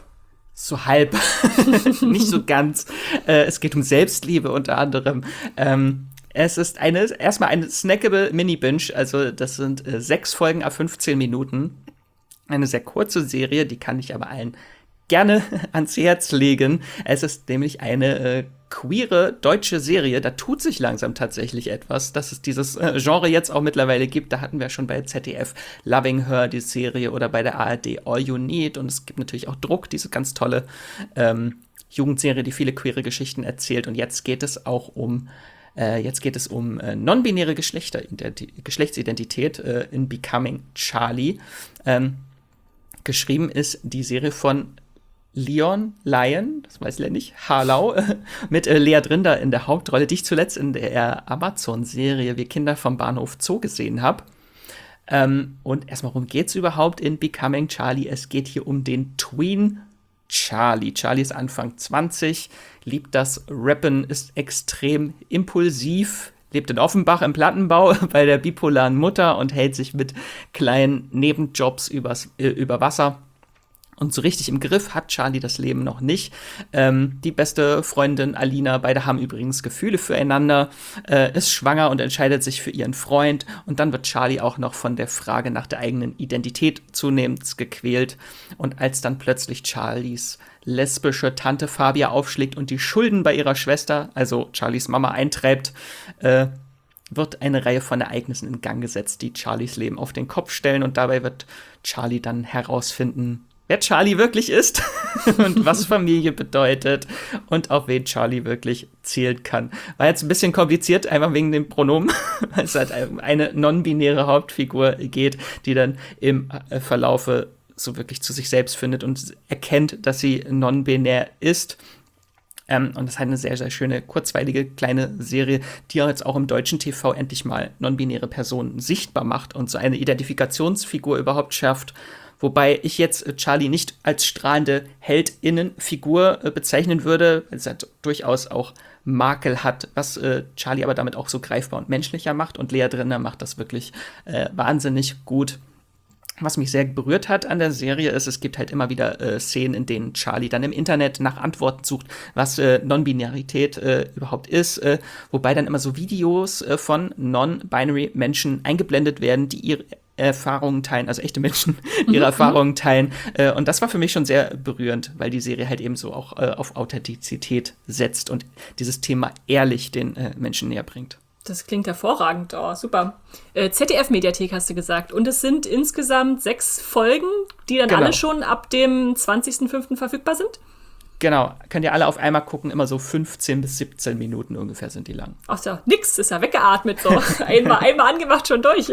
So halb. Nicht so ganz. Äh, es geht um Selbstliebe unter anderem. Ähm, es ist eine, erstmal eine snackable Mini-Binge. Also das sind äh, sechs Folgen à fünfzehn Minuten. Eine sehr kurze Serie, die kann ich aber allen gerne ans Herz legen. Es ist nämlich eine äh, queere deutsche Serie. Da tut sich langsam tatsächlich etwas, dass es dieses äh, Genre jetzt auch mittlerweile gibt. Da hatten wir schon bei Z D F Loving Her die Serie oder bei der A R D All You Need. Und es gibt natürlich auch Druck, diese ganz tolle ähm, Jugendserie, die viele queere Geschichten erzählt. Und jetzt geht es auch um äh, jetzt geht es um äh, non-binäre Geschlechtsidentität äh, in Becoming Charlie. Ähm, geschrieben ist die Serie von Leon Lyon, das weiß ich nicht, Harlau, mit äh, Lea Drinder in der Hauptrolle, die ich zuletzt in der Amazon-Serie Wir Kinder vom Bahnhof Zoo gesehen habe. Ähm, und erstmal, worum geht's überhaupt in Becoming Charlie? Es geht hier um den Tween Charlie. Charlie ist Anfang zwanzig, liebt das Rappen, ist extrem impulsiv, lebt in Offenbach im Plattenbau bei der bipolaren Mutter und hält sich mit kleinen Nebenjobs übers, äh, über Wasser. Und so richtig im Griff hat Charlie das Leben noch nicht. Ähm, die beste Freundin Alina, beide haben übrigens Gefühle füreinander, äh, ist schwanger und entscheidet sich für ihren Freund. Und dann wird Charlie auch noch von der Frage nach der eigenen Identität zunehmend gequält. Und als dann plötzlich Charlies lesbische Tante Fabia aufschlägt und die Schulden bei ihrer Schwester, also Charlies Mama, eintreibt, äh, wird eine Reihe von Ereignissen in Gang gesetzt, die Charlies Leben auf den Kopf stellen. Und dabei wird Charlie dann herausfinden, wer Charlie wirklich ist und was Familie bedeutet und auf wen Charlie wirklich zählen kann. War jetzt ein bisschen kompliziert, einfach wegen dem Pronomen, weil es halt eine non-binäre Hauptfigur geht, die dann im Verlaufe so wirklich zu sich selbst findet und erkennt, dass sie non-binär ist. Ähm, und das ist halt eine sehr, sehr schöne, kurzweilige kleine Serie, die jetzt auch im deutschen T V endlich mal non-binäre Personen sichtbar macht und so eine Identifikationsfigur überhaupt schafft. Wobei ich jetzt Charlie nicht als strahlende Heldinnenfigur äh, bezeichnen würde, weil es halt durchaus auch Makel hat, was äh, Charlie aber damit auch so greifbar und menschlicher macht. Und Lea Drinder macht das wirklich äh, wahnsinnig gut. Was mich sehr berührt hat an der Serie ist, es gibt halt immer wieder äh, Szenen, in denen Charlie dann im Internet nach Antworten sucht, was äh, Non-Binarität äh, überhaupt ist, äh, wobei dann immer so Videos äh, von Non-Binary Menschen eingeblendet werden, die ihre Erfahrungen teilen, also echte Menschen, die ihre mhm. Erfahrungen teilen. Äh, und das war für mich schon sehr berührend, weil die Serie halt eben so auch äh, auf Authentizität setzt und dieses Thema ehrlich den äh, Menschen näher bringt. Das klingt hervorragend. Oh, super. Äh, Z D F-Mediathek hast du gesagt. Und es sind insgesamt sechs Folgen, die dann genau. alle schon ab dem zwanzigsten fünften verfügbar sind? Genau, könnt ihr alle auf einmal gucken, immer so fünfzehn bis siebzehn Minuten ungefähr sind die lang. Ach so, nix, ist ja weggeatmet so. einmal, einmal angemacht, schon durch.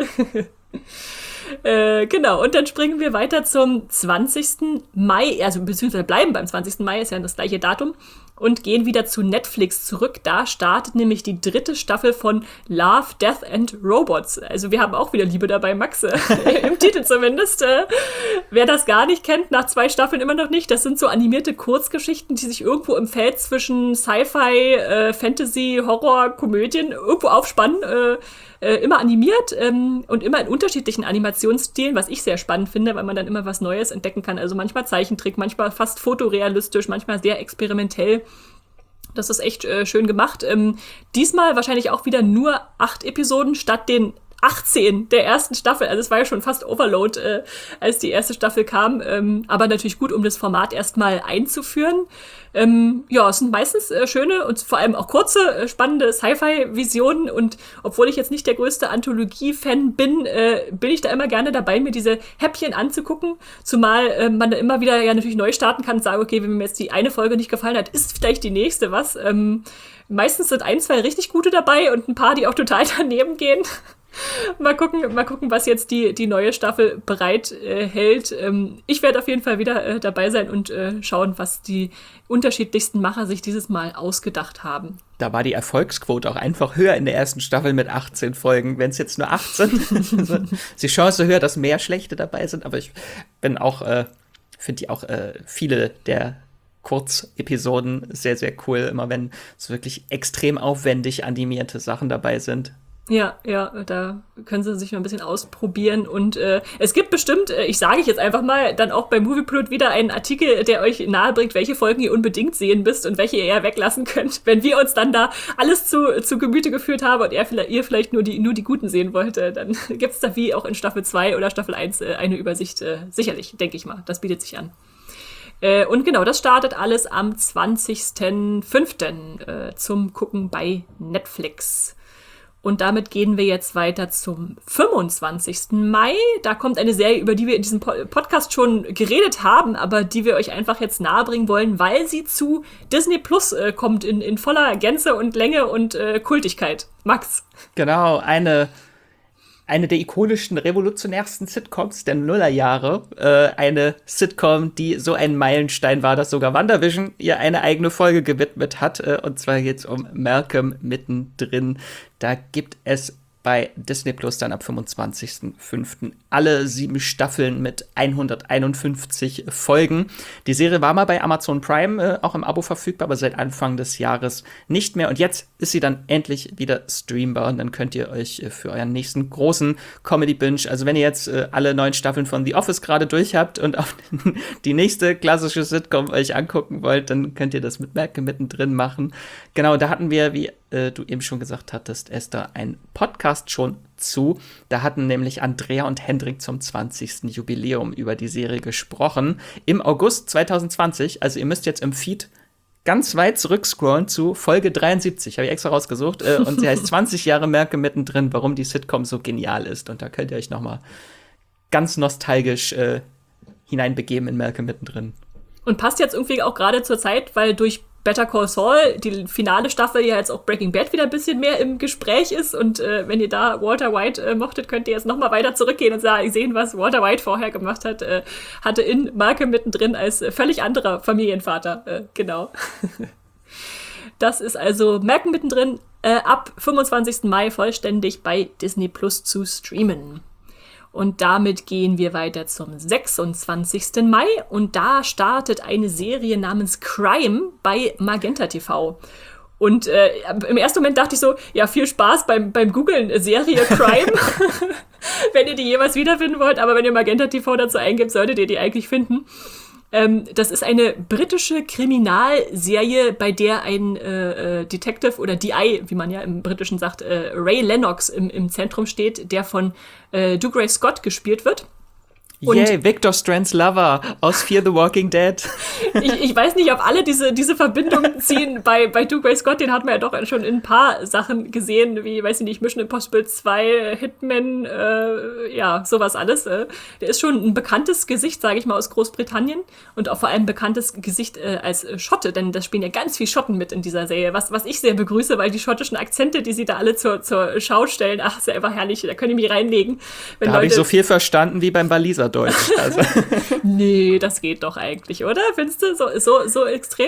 Äh, genau, und dann springen wir weiter zum zwanzigsten Mai, also beziehungsweise bleiben beim zwanzigsten Mai, ist ja das gleiche Datum, und gehen wieder zu Netflix zurück. Da startet nämlich die dritte Staffel von Love, Death and Robots. Also wir haben auch wieder Liebe dabei, Max, äh, im Titel zumindest. Äh, wer das gar nicht kennt, nach zwei Staffeln immer noch nicht, das sind so animierte Kurzgeschichten, die sich irgendwo im Feld zwischen Sci-Fi, äh, Fantasy, Horror, Komödien irgendwo aufspannen, äh, Äh, immer animiert ähm, und immer in unterschiedlichen Animationsstilen, was ich sehr spannend finde, weil man dann immer was Neues entdecken kann. Also manchmal Zeichentrick, manchmal fast fotorealistisch, manchmal sehr experimentell. Das ist echt äh, schön gemacht. Ähm, diesmal wahrscheinlich auch wieder nur acht Episoden statt den achtzehn der ersten Staffel. Also es war ja schon fast Overload, äh, als die erste Staffel kam. Ähm, aber natürlich gut, um das Format erstmal einzuführen. Ähm, ja, es sind meistens äh, schöne und vor allem auch kurze, äh, spannende Sci-Fi-Visionen. Und obwohl ich jetzt nicht der größte Anthologie-Fan bin, äh, bin ich da immer gerne dabei, mir diese Häppchen anzugucken. Zumal äh, man da immer wieder ja natürlich neu starten kann und sagen, okay, wenn mir jetzt die eine Folge nicht gefallen hat, ist vielleicht die nächste was. Ähm, meistens sind ein, zwei richtig gute dabei und ein paar, die auch total daneben gehen. Mal gucken, mal gucken, was jetzt die, die neue Staffel bereit äh, hält. Ähm, ich werde auf jeden Fall wieder äh, dabei sein und äh, schauen, was die unterschiedlichsten Macher sich dieses Mal ausgedacht haben. Da war die Erfolgsquote auch einfach höher in der ersten Staffel mit achtzehn Folgen. Wenn es jetzt nur acht sind, ist die Chance höher, dass mehr schlechte dabei sind. Aber ich bin auch, äh, finde die auch äh, viele der Kurzepisoden sehr, sehr cool. Immer wenn so wirklich extrem aufwendig animierte Sachen dabei sind. Ja, ja, da können sie sich mal ein bisschen ausprobieren und äh, es gibt bestimmt, äh, ich sage ich jetzt einfach mal, dann auch bei Movieplot wieder einen Artikel, der euch nahebringt, welche Folgen ihr unbedingt sehen müsst und welche ihr eher weglassen könnt, wenn wir uns dann da alles zu, zu Gemüte geführt haben und ihr vielleicht, ihr vielleicht nur die, nur die Guten sehen wollt, äh, dann gibt's da wie auch in Staffel zwei oder Staffel eins äh, eine Übersicht, äh, sicherlich, denke ich mal, das bietet sich an. Äh, und genau, das startet alles am zwanzigsten fünften Äh, zum Gucken bei Netflix. Und damit gehen wir jetzt weiter zum fünfundzwanzigsten Mai. Da kommt eine Serie, über die wir in diesem Podcast schon geredet haben, aber die wir euch einfach jetzt nahebringen wollen, weil sie zu Disney Plus äh, kommt in, in voller Gänze und Länge und äh, Kultigkeit. Max. Genau, eine, eine der ikonischsten, revolutionärsten Sitcoms der Nullerjahre. Äh, eine Sitcom, die so ein Meilenstein war, dass sogar WandaVision ihr eine eigene Folge gewidmet hat. Äh, und zwar geht's um Malcolm mittendrin. Da gibt es bei Disney Plus dann ab fünfundzwanzigsten fünften alle sieben Staffeln mit hunderteinundfünfzig Folgen. Die Serie war mal bei Amazon Prime äh, auch im Abo verfügbar, aber seit Anfang des Jahres nicht mehr. Und jetzt ist sie dann endlich wieder streambar und dann könnt ihr euch äh, für euren nächsten großen Comedy-Binge, also wenn ihr jetzt äh, alle neun Staffeln von The Office gerade durch habt und auf die nächste klassische Sitcom euch angucken wollt, dann könnt ihr das mit Malcolm mittendrin machen. Genau, da hatten wir, wie äh, du eben schon gesagt hattest, Esther, ein Podcast schon zu. Da hatten nämlich Andrea und Hendrik zum zwanzigsten Jubiläum über die Serie gesprochen. Im August zwanzig zwanzig, also ihr müsst jetzt im Feed ganz weit zurückscrollen zu Folge dreiundsiebzig, habe ich extra rausgesucht. Äh, und sie heißt zwanzig Jahre Malcolm mittendrin, warum die Sitcom so genial ist. Und da könnt ihr euch noch mal ganz nostalgisch äh, hineinbegeben in Malcolm mittendrin. Und passt jetzt irgendwie auch gerade zur Zeit, weil durch Better Call Saul die finale Staffel ja jetzt auch Breaking Bad wieder ein bisschen mehr im Gespräch ist. Und äh, wenn ihr da Walter White äh, mochtet, könnt ihr jetzt noch mal weiter zurückgehen und sagen, sehen, was Walter White vorher gemacht hat. Äh, hatte in Malcolm mittendrin als äh, völlig anderer Familienvater. Äh, genau. Das ist also Malcolm mittendrin äh, ab fünfundzwanzigsten Mai vollständig bei Disney Plus zu streamen. Und damit gehen wir weiter zum sechsundzwanzigsten Mai. Und da startet eine Serie namens Crime bei Magenta T V. Und äh, im ersten Moment dachte ich so, ja, viel Spaß beim, beim Googlen Serie Crime, wenn ihr die jeweils wiederfinden wollt. Aber wenn ihr Magenta T V dazu eingibt, solltet ihr die eigentlich finden. Ähm, das ist eine britische Kriminalserie, bei der ein äh, äh, Detective oder D I, wie man ja im Britischen sagt, äh, Ray Lennox im, im Zentrum steht, der von äh, Dougray Scott gespielt wird. Und Yay, Victor Strands Lover aus Fear the Walking Dead. ich, ich weiß nicht, ob alle diese, diese Verbindung ziehen. Bei, bei Dougray Scott, den hat man ja doch schon in ein paar Sachen gesehen, wie, weiß ich nicht, Mission Impossible zwei, Hitman, äh, ja, sowas alles. Äh. Der ist schon ein bekanntes Gesicht, sage ich mal, aus Großbritannien und auch vor allem ein bekanntes Gesicht äh, als Schotte, denn da spielen ja ganz viele Schotten mit in dieser Serie, was, was ich sehr begrüße, weil die schottischen Akzente, die sie da alle zur, zur Schau stellen, ach, ist ja einfach herrlich, da können die mich reinlegen. Wenn da habe ich so viel verstanden wie beim Waliser Deutsch. Also. Nee, das geht doch eigentlich, oder? Findest du so, so, so extrem?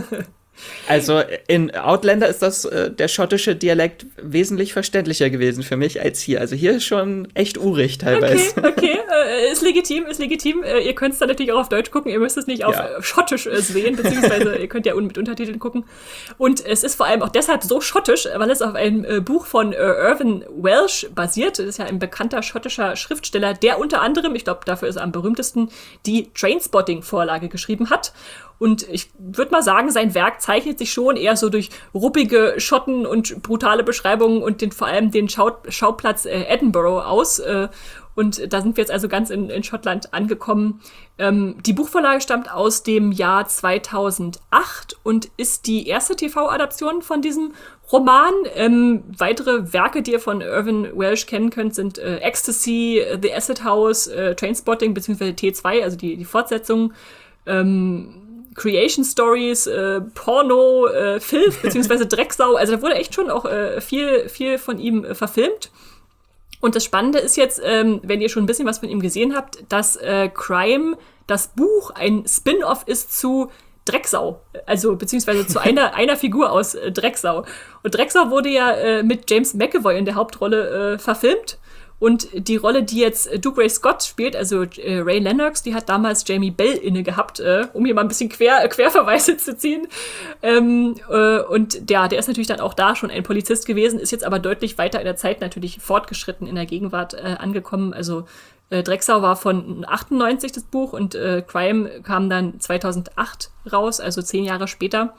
Also in Outlander ist das äh, der schottische Dialekt wesentlich verständlicher gewesen für mich als hier. Also hier ist schon echt urig teilweise. Okay, okay, äh, ist legitim, ist legitim. Äh, ihr könnt es dann natürlich auch auf Deutsch gucken, ihr müsst es nicht auf ja. Schottisch äh, sehen, beziehungsweise ihr könnt ja mit Untertiteln gucken. Und es ist vor allem auch deshalb so schottisch, weil es auf einem äh, Buch von äh, Irvine Welsh basiert. Das ist ja ein bekannter schottischer Schriftsteller, der unter anderem, ich glaube, dafür ist er am berühmtesten, die Trainspotting-Vorlage geschrieben hat. Und ich würde mal sagen, sein Werk zeichnet sich schon eher so durch ruppige Schotten und brutale Beschreibungen und den, vor allem den Schau- Schauplatz äh, Edinburgh aus. Äh, und da sind wir jetzt also ganz in, in Schottland angekommen. Ähm, die Buchvorlage stammt aus dem Jahr zweitausendacht und ist die erste T V-Adaption von diesem Roman. Ähm, weitere Werke, die ihr von Irvine Welsh kennen könnt, sind äh, Ecstasy, The Acid House, äh, Trainspotting beziehungsweise T zwei, also die, die Fortsetzung. Ähm, Creation Stories, äh, Porno, äh, Filth, beziehungsweise Drecksau. Also da wurde echt schon auch äh, viel, viel von ihm äh, verfilmt. Und das Spannende ist jetzt, ähm, wenn ihr schon ein bisschen was von ihm gesehen habt, dass äh, Crime, das Buch, ein Spin-off ist zu Drecksau. Also beziehungsweise zu einer, einer Figur aus äh, Drecksau. Und Drecksau wurde ja äh, mit James McAvoy in der Hauptrolle äh, verfilmt. Und die Rolle, die jetzt Dougray Scott spielt, also äh, Ray Lennox, die hat damals Jamie Bell inne gehabt, äh, um hier mal ein bisschen Quer, Querverweise zu ziehen. Ähm, äh, und ja, der ist natürlich dann auch da schon ein Polizist gewesen, ist jetzt aber deutlich weiter in der Zeit natürlich fortgeschritten in der Gegenwart äh, angekommen. Also äh, Drecksau war von achtundneunzig das Buch und äh, Crime kam dann zweitausendacht raus, also zehn Jahre später.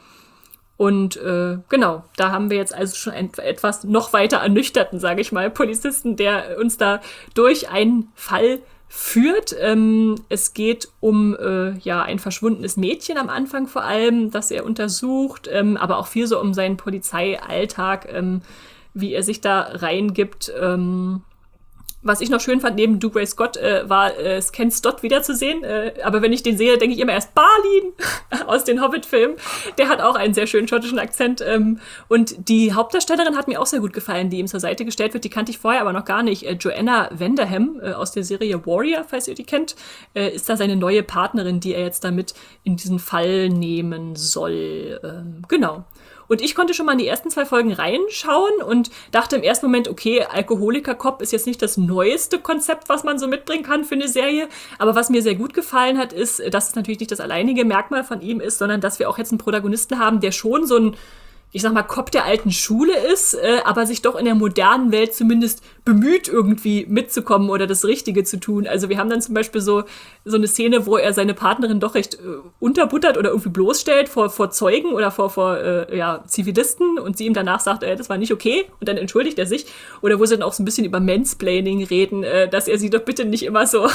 Und äh, genau, da haben wir jetzt also schon einen etwas noch weiter ernüchterten, sage ich mal, Polizisten, der uns da durch einen Fall führt. Ähm, es geht um äh, ja ein verschwundenes Mädchen am Anfang vor allem, das er untersucht, ähm, aber auch viel so um seinen Polizeialltag, ähm, wie er sich da reingibt. Ähm, Was ich noch schön fand, neben Dougray Scott, äh, war äh, Ken Stott wiederzusehen. Äh, aber wenn ich den sehe, denke ich immer erst Balin aus den Hobbit-Filmen. Der hat auch einen sehr schönen schottischen Akzent. Ähm, und die Hauptdarstellerin hat mir auch sehr gut gefallen, die ihm zur Seite gestellt wird. Die kannte ich vorher aber noch gar nicht. Äh, Joanna Vanderham äh, aus der Serie Warrior, falls ihr die kennt, äh, ist da seine neue Partnerin, die er jetzt damit in diesen Fall nehmen soll. Ähm, genau. Und ich konnte schon mal in die ersten zwei Folgen reinschauen und dachte im ersten Moment, okay, Alkoholiker-Cop ist jetzt nicht das neueste Konzept, was man so mitbringen kann für eine Serie. Aber was mir sehr gut gefallen hat, ist, dass es natürlich nicht das alleinige Merkmal von ihm ist, sondern dass wir auch jetzt einen Protagonisten haben, der schon so ein, ich sag mal, Cop der alten Schule ist, äh, aber sich doch in der modernen Welt zumindest bemüht, irgendwie mitzukommen oder das Richtige zu tun. Also wir haben dann zum Beispiel so, so eine Szene, wo er seine Partnerin doch recht äh, unterbuttert oder irgendwie bloßstellt vor, vor Zeugen oder vor, vor äh, ja, Zivilisten und sie ihm danach sagt, äh, das war nicht okay und dann entschuldigt er sich. Oder wo sie dann auch so ein bisschen über Mansplaining reden, äh, dass er sie doch bitte nicht immer so,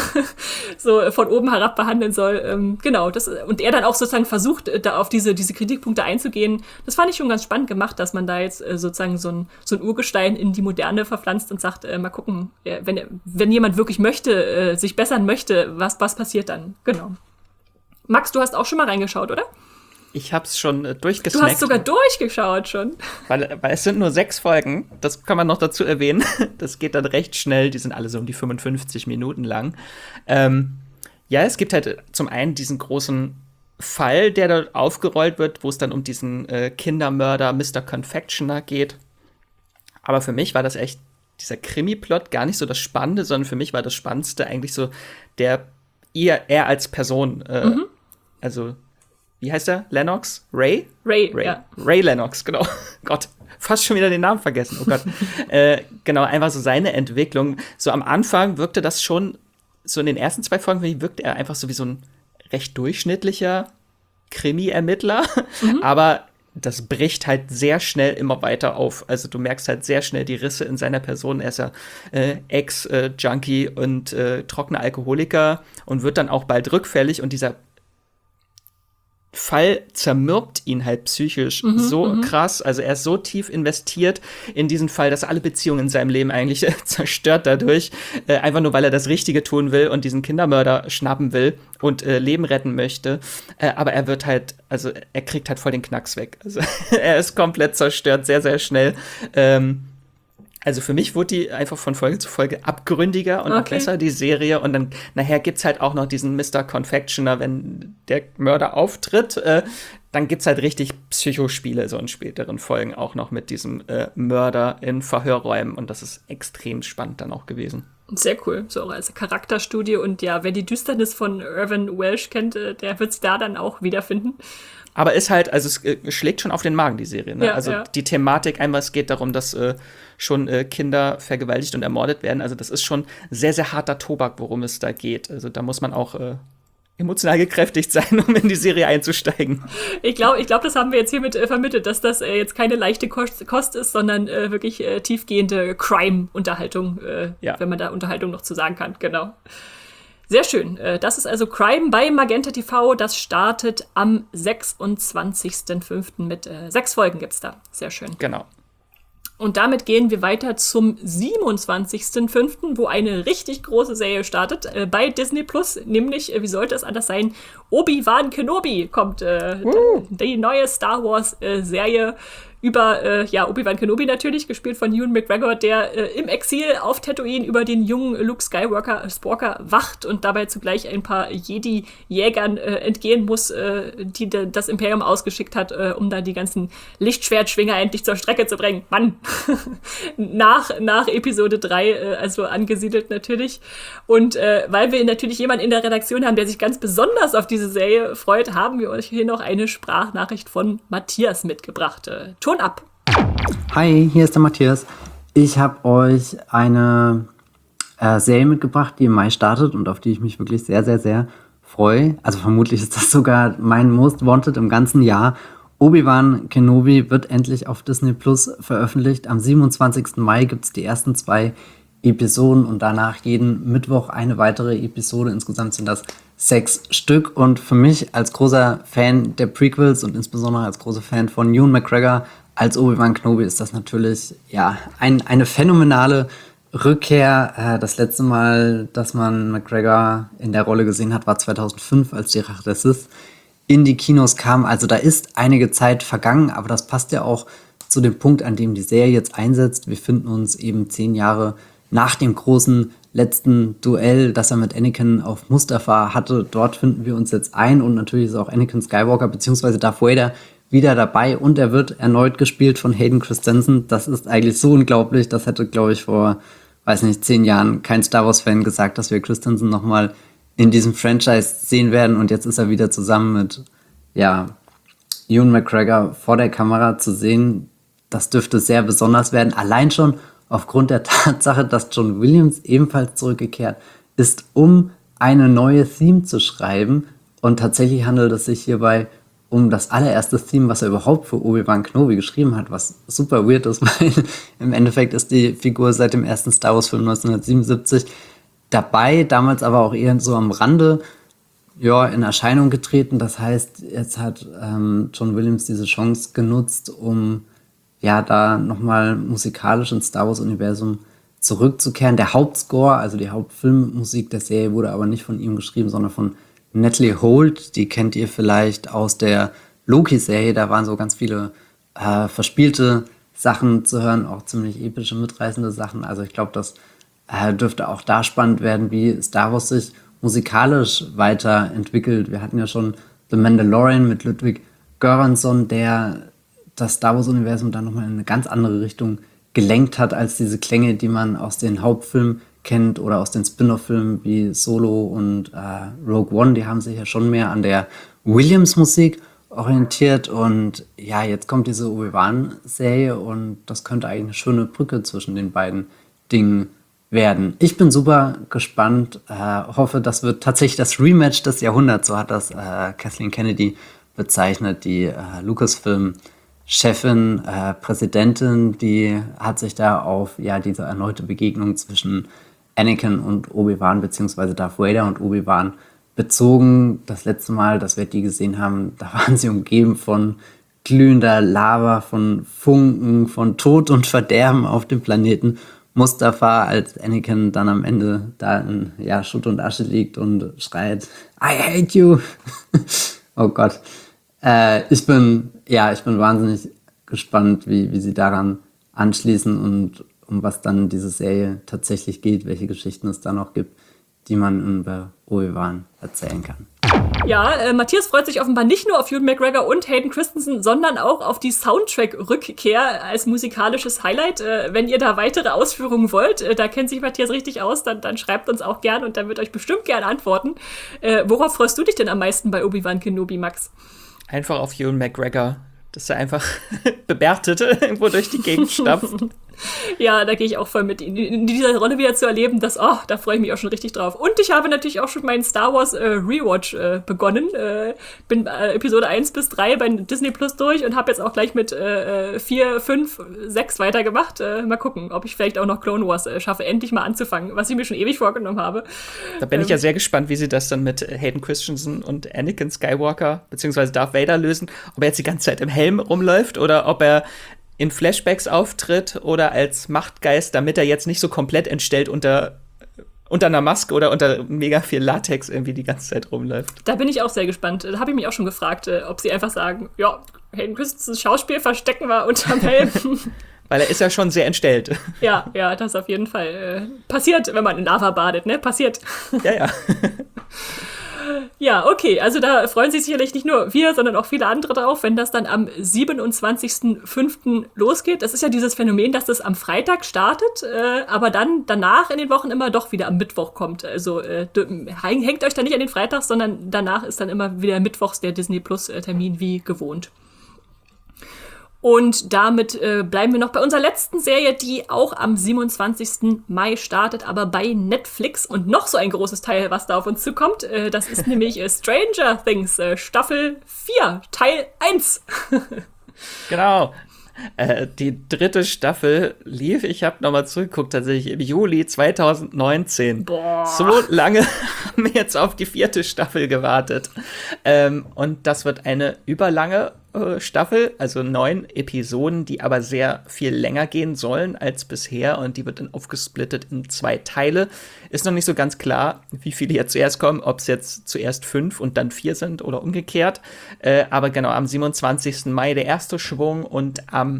so von oben herab behandeln soll. Ähm, genau, das, und er dann auch sozusagen versucht, äh, da auf diese, diese Kritikpunkte einzugehen. Das fand ich schon ganz spannend gemacht, dass man da jetzt äh, sozusagen so ein, so ein Urgestein in die Moderne verpflanzt und sagt, äh, mal gucken, äh, wenn, wenn jemand wirklich möchte, äh, sich bessern möchte, was, was passiert dann? Genau. Max, du hast auch schon mal reingeschaut, oder? Ich hab's schon äh, durchgesnackt. Du hast sogar durchgeschaut schon. Weil, weil es sind nur sechs Folgen, das kann man noch dazu erwähnen. Das geht dann recht schnell, die sind alle so um die fünfundfünfzig Minuten lang. Ähm, ja, es gibt halt zum einen diesen großen Fall, der dort aufgerollt wird, wo es dann um diesen äh, Kindermörder Mister Confectioner geht. Aber für mich war das echt dieser Krimi-Plot gar nicht so das Spannende, sondern für mich war das Spannendste eigentlich so der eher er als Person. Äh, mhm. Also, wie heißt er? Lennox? Ray? Ray, Ray, ja. Ray Lennox, genau. Gott, fast schon wieder den Namen vergessen. Oh Gott. äh, genau, einfach so seine Entwicklung. So am Anfang wirkte das schon, so in den ersten zwei Folgen wirkte er einfach so wie so ein recht durchschnittlicher Krimi-Ermittler. Mhm. Aber das bricht halt sehr schnell immer weiter auf. Also du merkst halt sehr schnell die Risse in seiner Person. Er ist ja äh, Ex-Junkie äh, und äh, trockener Alkoholiker und wird dann auch bald rückfällig. Und dieser Fall zermürbt ihn halt psychisch mhm, so m- krass. Also er ist so tief investiert in diesen Fall, dass er alle Beziehungen in seinem Leben eigentlich äh, zerstört dadurch. Äh, einfach nur, weil er das Richtige tun will und diesen Kindermörder schnappen will und äh, Leben retten möchte. Äh, aber er wird halt, also er kriegt halt voll den Knacks weg. Also er ist komplett zerstört, sehr, sehr schnell. Ähm, Also für mich wurde die einfach von Folge zu Folge abgründiger und okay. auch besser, die Serie. Und dann nachher gibt's halt auch noch diesen Mister Confectioner, wenn der Mörder auftritt. Äh, dann gibt's halt richtig Psychospiele so in späteren Folgen auch noch mit diesem äh, Mörder in Verhörräumen. Und das ist extrem spannend dann auch gewesen. Sehr cool, so auch als Charakterstudie. Und ja, wer die Düsternis von Irvin Welsh kennt, der wird's da dann auch wiederfinden. Aber ist halt, also es äh, schlägt schon auf den Magen, die Serie. Ne? Ja, also ja. die Thematik, einmal es geht darum, dass äh, schon äh, Kinder vergewaltigt und ermordet werden. Also das ist schon sehr, sehr harter Tobak, worum es da geht. Also da muss man auch äh, emotional gekräftigt sein, um in die Serie einzusteigen. Ich glaube, ich glaub, das haben wir jetzt hiermit äh, vermittelt, dass das äh, jetzt keine leichte Kost, Kost ist, sondern äh, wirklich äh, tiefgehende Crime-Unterhaltung, äh, ja. wenn man da Unterhaltung noch zu sagen kann. Genau. Sehr schön. Das ist also Crime bei Magenta T V. Das startet am sechsundzwanzigsten fünften mit äh, sechs Folgen gibt's da. Sehr schön. Genau. Und damit gehen wir weiter zum siebenundzwanzigsten fünften, wo eine richtig große Serie startet äh, bei Disney Plus. Nämlich, äh, wie sollte es anders sein, Obi-Wan Kenobi kommt. Äh, uh. Die neue Star Wars-Serie. Äh, über, äh, ja, Obi-Wan Kenobi natürlich, gespielt von Ewan McGregor, der äh, im Exil auf Tatooine über den jungen Luke Skywalker, äh, Skywalker wacht und dabei zugleich ein paar Jedi-Jägern äh, entgehen muss, äh, die de, das Imperium ausgeschickt hat, äh, um da die ganzen Lichtschwertschwinger endlich zur Strecke zu bringen. Mann! nach, nach Episode drei, äh, also angesiedelt natürlich. Und äh, weil wir natürlich jemanden in der Redaktion haben, der sich ganz besonders auf diese Serie freut, haben wir euch hier noch eine Sprachnachricht von Matthias mitgebracht. Äh, Ton ab. Hi, hier ist der Matthias. Ich habe euch eine äh, Serie mitgebracht, die im Mai startet und auf die ich mich wirklich sehr, sehr, sehr freue. Also vermutlich ist das sogar mein Most Wanted im ganzen Jahr. Obi-Wan Kenobi wird endlich auf Disney Plus veröffentlicht. Am siebenundzwanzigsten Mai gibt es die ersten zwei Episoden und danach jeden Mittwoch eine weitere Episode. Insgesamt sind das sechs Stück. Und für mich als großer Fan der Prequels und insbesondere als großer Fan von Ewan McGregor als Obi-Wan Kenobi ist das natürlich ja ein, eine phänomenale Rückkehr. Äh, das letzte Mal, dass man McGregor in der Rolle gesehen hat, war zweitausendfünf, als die Rache der Sith in die Kinos kam. Also da ist einige Zeit vergangen, aber das passt ja auch zu dem Punkt, an dem die Serie jetzt einsetzt. Wir finden uns eben zehn Jahre nach dem großen letzten Duell, das er mit Anakin auf Mustafar hatte. Dort finden wir uns jetzt ein und natürlich ist auch Anakin Skywalker bzw. Darth Vader wieder dabei und er wird erneut gespielt von Hayden Christensen. Das ist eigentlich so unglaublich. Das hätte, glaube ich, vor, weiß nicht, zehn Jahren kein Star Wars-Fan gesagt, dass wir Christensen nochmal in diesem Franchise sehen werden. Und jetzt ist er wieder zusammen mit, ja, Ewan McGregor vor der Kamera zu sehen. Das dürfte sehr besonders werden. Allein schon aufgrund der Tatsache, dass John Williams ebenfalls zurückgekehrt ist, um eine neue Theme zu schreiben. Und tatsächlich handelt es sich hierbei um das allererste Theme, was er überhaupt für Obi-Wan Kenobi geschrieben hat, was super weird ist, weil im Endeffekt ist die Figur seit dem ersten Star Wars-Film neunzehnhundertsiebenundsiebzig dabei, damals aber auch eher so am Rande ja, in Erscheinung getreten. Das heißt, jetzt hat ähm, John Williams diese Chance genutzt, um ja da nochmal musikalisch ins Star Wars-Universum zurückzukehren. Der Hauptscore, also die Hauptfilmmusik der Serie, wurde aber nicht von ihm geschrieben, sondern von Natalie Holt. Die kennt ihr vielleicht aus der Loki-Serie. Da waren so ganz viele äh, verspielte Sachen zu hören, auch ziemlich epische, mitreißende Sachen. Also ich glaube, das äh, dürfte auch da spannend werden, wie Star Wars sich musikalisch weiterentwickelt. Wir hatten ja schon The Mandalorian mit Ludwig Göransson, der das Star Wars-Universum dann nochmal in eine ganz andere Richtung gelenkt hat, als diese Klänge, die man aus den Hauptfilmen kennt oder aus den Spin-off-Filmen wie Solo und äh, Rogue One. Die haben sich ja schon mehr an der Williams-Musik orientiert und ja, jetzt kommt diese Obi-Wan-Serie und das könnte eigentlich eine schöne Brücke zwischen den beiden Dingen werden. Ich bin super gespannt, äh, hoffe, das wird tatsächlich das Rematch des Jahrhunderts, so hat das äh, Kathleen Kennedy bezeichnet, die äh, Lucasfilm Chefin, äh, Präsidentin, die hat sich da auf ja diese erneute Begegnung zwischen Anakin und Obi-Wan, beziehungsweise Darth Vader und Obi-Wan bezogen. Das letzte Mal, dass wir die gesehen haben, da waren sie umgeben von glühender Lava, von Funken, von Tod und Verderben auf dem Planeten Mustafar, als Anakin dann am Ende da in ja, Schutt und Asche liegt und schreit, I hate you. Oh Gott. Äh, ich bin, ja, ich bin wahnsinnig gespannt, wie, wie sie daran anschließen und um was dann diese Serie tatsächlich geht, welche Geschichten es da noch gibt, die man über Obi-Wan erzählen kann. Ja, äh, Matthias freut sich offenbar nicht nur auf Ewan McGregor und Hayden Christensen, sondern auch auf die Soundtrack-Rückkehr als musikalisches Highlight. Äh, wenn ihr da weitere Ausführungen wollt, äh, da kennt sich Matthias richtig aus, dann, dann schreibt uns auch gern und dann wird euch bestimmt gern antworten. Äh, worauf freust du dich denn am meisten bei Obi-Wan Kenobi, Max? Einfach auf Ewan McGregor, dass er einfach bebärtet irgendwo durch die Gegend stapft. Ja, da gehe ich auch voll mit, in, in dieser Rolle wieder zu erleben, dass, oh, da freue ich mich auch schon richtig drauf. Und ich habe natürlich auch schon meinen Star Wars äh, Rewatch äh, begonnen. Äh, bin äh, Episode eins bis drei bei Disney Plus durch und habe jetzt auch gleich mit äh, vier, fünf, sechs weitergemacht. Äh, mal gucken, ob ich vielleicht auch noch Clone Wars äh, schaffe, endlich mal anzufangen, was ich mir schon ewig vorgenommen habe. Da bin ähm, ich ja sehr gespannt, wie sie das dann mit Hayden Christensen und Anakin Skywalker beziehungsweise Darth Vader lösen. Ob er jetzt die ganze Zeit im Helm rumläuft oder ob er in Flashbacks auftritt oder als Machtgeist, damit er jetzt nicht so komplett entstellt unter, unter einer Maske oder unter mega viel Latex irgendwie die ganze Zeit rumläuft. Da bin ich auch sehr gespannt. Da habe ich mich auch schon gefragt, ob sie einfach sagen, ja, Hayden Christensens Schauspiel verstecken wir unterm Helm. Weil er ist ja schon sehr entstellt. Ja, ja, das auf jeden Fall. Äh, passiert, wenn man in Lava badet, ne? Passiert. Ja, ja. Ja, okay, also da freuen sich sicherlich nicht nur wir, sondern auch viele andere drauf, wenn das dann am siebenundzwanzigsten fünften losgeht. Das ist ja dieses Phänomen, dass das am Freitag startet, äh, aber dann danach in den Wochen immer doch wieder am Mittwoch kommt. Also äh, hängt euch da nicht an den Freitag, sondern danach ist dann immer wieder mittwochs der Disney Plus Termin wie gewohnt. Und damit äh, bleiben wir noch bei unserer letzten Serie, die auch am siebenundzwanzigsten Mai startet, aber bei Netflix. Und noch so ein großes Teil, was da auf uns zukommt, äh, das ist nämlich äh, Stranger Things, äh, Staffel vier, Teil eins. Genau. Äh, die dritte Staffel lief, ich habe nochmal zurückgeguckt, tatsächlich im Juli zweitausendneunzehn. Boah. So lange haben wir jetzt auf die vierte Staffel gewartet. Ähm, und das wird eine überlange äh, Staffel, also neun Episoden, die aber sehr viel länger gehen sollen als bisher. Und die wird dann aufgesplittet in zwei Teile. Ist noch nicht so ganz klar, wie viele jetzt zuerst kommen, ob es jetzt zuerst fünf und dann vier sind oder umgekehrt. Äh, aber genau, am siebenundzwanzigsten Mai der erste Schwung und am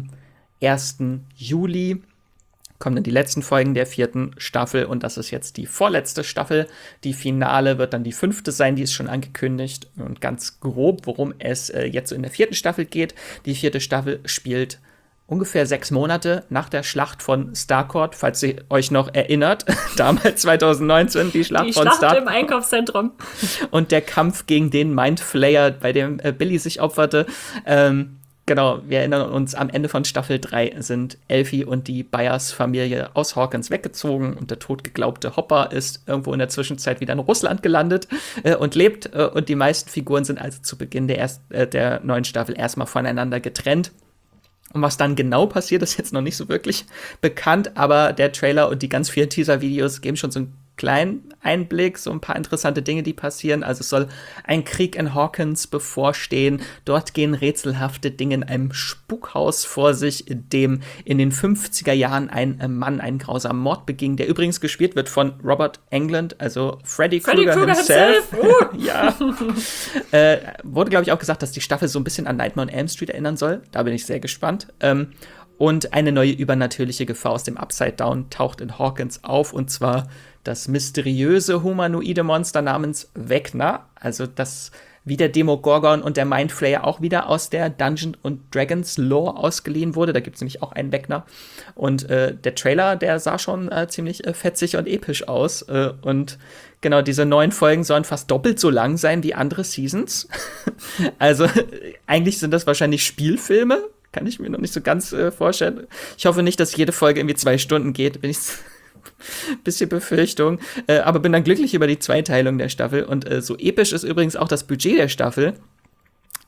ersten Juli kommen dann die letzten Folgen der vierten Staffel und das ist jetzt die vorletzte Staffel. Die Finale wird dann die fünfte sein, die ist schon angekündigt. Und ganz grob, worum es äh, jetzt so in der vierten Staffel geht. Die vierte Staffel spielt ungefähr sechs Monate nach der Schlacht von Starcourt, falls ihr euch noch erinnert, damals zweitausendneunzehn, die Schlacht die von Schlacht Starcourt. im Einkaufszentrum. Und der Kampf gegen den Mindflayer, bei dem äh, Billy sich opferte. Ähm, Genau, wir erinnern uns, am Ende von Staffel drei sind Elfie und die Byers-Familie aus Hawkins weggezogen und der totgeglaubte Hopper ist irgendwo in der Zwischenzeit wieder in Russland gelandet äh, und lebt. Äh, und die meisten Figuren sind also zu Beginn der, erst, äh, der neuen Staffel erstmal voneinander getrennt. Und was dann genau passiert, ist jetzt noch nicht so wirklich bekannt, aber der Trailer und die ganz vielen Teaser-Videos geben schon so einen kleinen Einblick, so ein paar interessante Dinge, die passieren. Also es soll ein Krieg in Hawkins bevorstehen. Dort gehen rätselhafte Dinge in einem Spukhaus vor sich, in dem in den fünfziger Jahren ein Mann einen grausamen Mord beging, der übrigens gespielt wird von Robert Englund, also Freddy, Freddy Krueger himself. himself. Uh. Ja. äh, wurde, glaube ich, auch gesagt, dass die Staffel so ein bisschen an Nightmare on Elm Street erinnern soll. Da bin ich sehr gespannt. Ähm, und eine neue übernatürliche Gefahr aus dem Upside Down taucht in Hawkins auf, und zwar das mysteriöse humanoide Monster namens Vecna, also das wie der Demogorgon und der Mindflayer auch wieder aus der Dungeons and Dragons Lore ausgeliehen wurde. Da gibt es nämlich auch einen Vecna. Und äh, der Trailer, der sah schon äh, ziemlich äh, fetzig und episch aus. Äh, und genau, diese neuen Folgen sollen fast doppelt so lang sein wie andere Seasons. Also eigentlich sind das wahrscheinlich Spielfilme. Kann ich mir noch nicht so ganz äh, vorstellen. Ich hoffe nicht, dass jede Folge irgendwie zwei Stunden geht. Bin ich bisschen Befürchtung, äh, aber bin dann glücklich über die Zweiteilung der Staffel. Und äh, so episch ist übrigens auch das Budget der Staffel.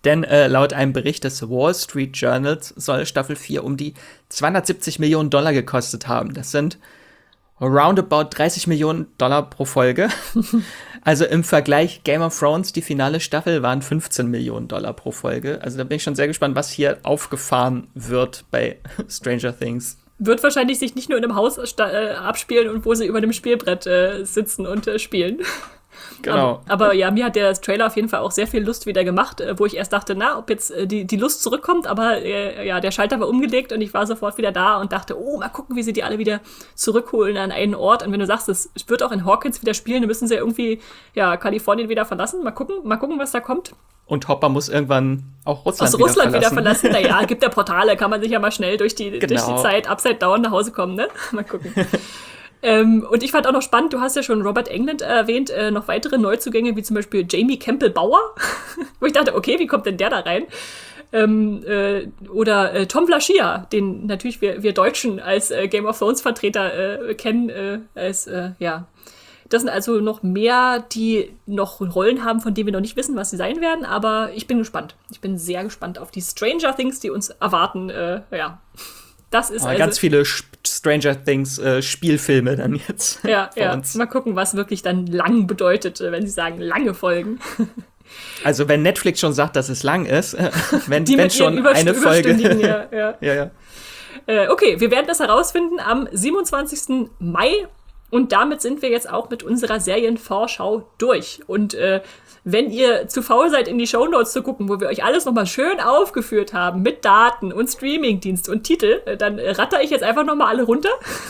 Denn äh, laut einem Bericht des Wall Street Journals soll Staffel vier um die zweihundertsiebzig Millionen Dollar gekostet haben. Das sind roundabout dreißig Millionen Dollar pro Folge. Also im Vergleich Game of Thrones, die finale Staffel, waren fünfzehn Millionen Dollar pro Folge. Also da bin ich schon sehr gespannt, was hier aufgefahren wird bei Stranger Things. Wird wahrscheinlich sich nicht nur in einem Haus äh, abspielen und wo sie über dem Spielbrett äh, sitzen und äh, spielen. Genau. Aber, aber ja, mir hat der Trailer auf jeden Fall auch sehr viel Lust wieder gemacht, äh, wo ich erst dachte, na, ob jetzt äh, die, die Lust zurückkommt, aber äh, ja, der Schalter war umgelegt und ich war sofort wieder da und dachte, oh, mal gucken, wie sie die alle wieder zurückholen an einen Ort. Und wenn du sagst, es wird auch in Hawkins wieder spielen, dann müssen sie ja irgendwie ja, Kalifornien wieder verlassen. Mal gucken, mal gucken, was da kommt. Und Hopper muss irgendwann auch Russland, Aus wieder, Russland verlassen. wieder verlassen. Naja, gibt ja Portale, kann man sich ja mal schnell durch die, genau. durch die Zeit upside down nach Hause kommen, ne? Mal gucken. ähm, und ich fand auch noch spannend, du hast ja schon Robert Englund erwähnt, äh, noch weitere Neuzugänge, wie zum Beispiel Jamie Campbell-Bauer, wo ich dachte, okay, wie kommt denn der da rein? Ähm, äh, oder äh, Tom Flaschia, den natürlich wir, wir Deutschen als äh, Game of Thrones-Vertreter äh, kennen, äh, als, äh, ja, das sind also noch mehr, die noch Rollen haben, von denen wir noch nicht wissen, was sie sein werden. Aber ich bin gespannt. Ich bin sehr gespannt auf die Stranger Things, die uns erwarten. Äh, ja, das ist Aber also ganz viele Stranger Things äh, Spielfilme dann jetzt. Ja, ja. Uns. Mal gucken, was wirklich dann lang bedeutet, wenn sie sagen, lange Folgen. Also wenn Netflix schon sagt, dass es lang ist, äh, wenn, die wenn mit schon Überst- eine Folge. ja, ja. ja, ja. Äh, okay, wir werden das herausfinden am siebenundzwanzigsten Mai. Und damit sind wir jetzt auch mit unserer Serienvorschau durch. Und äh, wenn ihr zu faul seid, in die Shownotes zu gucken, wo wir euch alles nochmal schön aufgeführt haben mit Daten und Streamingdienst und Titel, äh, dann äh, ratter ich jetzt einfach nochmal alle runter,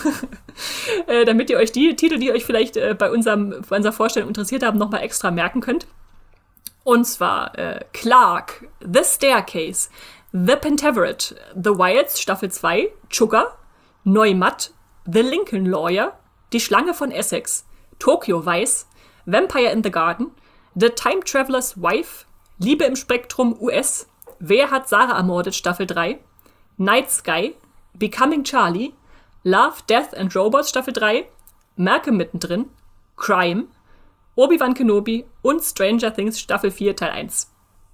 äh, damit ihr euch die Titel, die euch vielleicht äh, bei, unserem, bei unserer Vorstellung interessiert haben, nochmal extra merken könnt. Und zwar äh, Clark, The Staircase, The Pentaveret, The Wilds Staffel zwei, Sugar, Neumatt, The Lincoln Lawyer, Die Schlange von Essex, Tokyo Vice, Vampire in the Garden, The Time Traveler's Wife, Liebe im Spektrum U S, Wer hat Sarah ermordet Staffel drei, Night Sky, Becoming Charlie, Love, Death and Robots Staffel drei, Malcolm mittendrin, Crime, Obi-Wan Kenobi und Stranger Things Staffel vier Teil eins.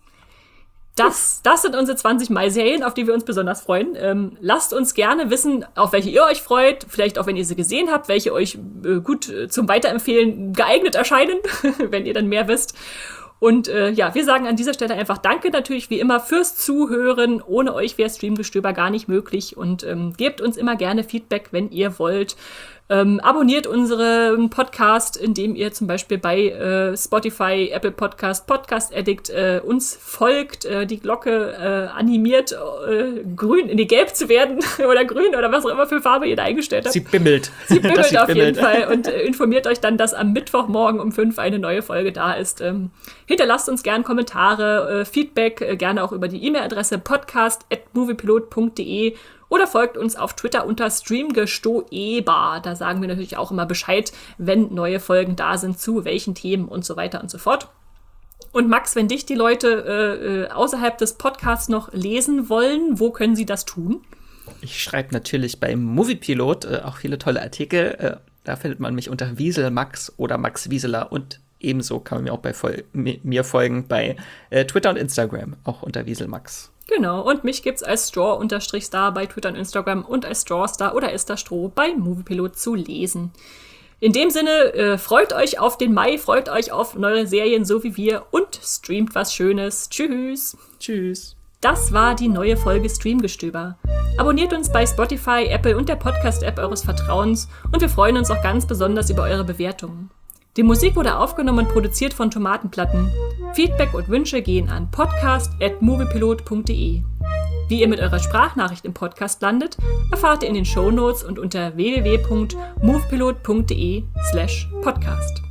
Das, das sind unsere zwanzig Mai-Serien, auf die wir uns besonders freuen. Ähm, lasst uns gerne wissen, auf welche ihr euch freut. Vielleicht auch, wenn ihr sie gesehen habt, welche euch äh, gut äh, zum Weiterempfehlen geeignet erscheinen, wenn ihr dann mehr wisst. Und äh, ja, wir sagen an dieser Stelle einfach Danke natürlich wie immer fürs Zuhören. Ohne euch wäre Streamgestöber gar nicht möglich. Und ähm, gebt uns immer gerne Feedback, wenn ihr wollt. Ähm, abonniert unseren Podcast, indem ihr zum Beispiel bei äh, Spotify, Apple Podcast, Podcast Addict äh, uns folgt, äh, die Glocke äh, animiert, äh, grün, in die gelb zu werden oder grün oder was auch immer für Farbe ihr da eingestellt habt. Sie bimmelt. Sie bimmelt sie auf bimmelt. jeden Fall und äh, informiert euch dann, dass am Mittwochmorgen um fünf eine neue Folge da ist. Ähm, hinterlasst uns gerne Kommentare, äh, Feedback, äh, gerne auch über die E-Mail-Adresse podcast at moviepilot punkt de oder folgt uns auf Twitter unter streamgestoeber. Da sagen wir natürlich auch immer Bescheid, wenn neue Folgen da sind, zu welchen Themen und so weiter und so fort. Und Max, wenn dich die Leute äh, außerhalb des Podcasts noch lesen wollen, wo können sie das tun? Ich schreibe natürlich bei Moviepilot äh, auch viele tolle Artikel. Äh, da findet man mich unter Wieselmax oder Max Wieseler und ebenso kann man mir auch bei Fol- mir folgen bei äh, Twitter und Instagram, auch unter Wieselmax. Genau, und mich gibt's als Straw-Star bei Twitter und Instagram und als Strawstar oder Esther Stroh bei Moviepilot zu lesen. In dem Sinne, äh, freut euch auf den Mai, freut euch auf neue Serien, so wie wir, und streamt was Schönes. Tschüss. Tschüss. Das war die neue Folge Streamgestöber. Abonniert uns bei Spotify, Apple und der Podcast-App eures Vertrauens und wir freuen uns auch ganz besonders über eure Bewertungen. Die Musik wurde aufgenommen und produziert von Tomatenplatten. Feedback und Wünsche gehen an podcast at moviepilot punkt de. Wie ihr mit eurer Sprachnachricht im Podcast landet, erfahrt ihr in den Shownotes und unter w w w punkt moviepilot punkt de slash podcast.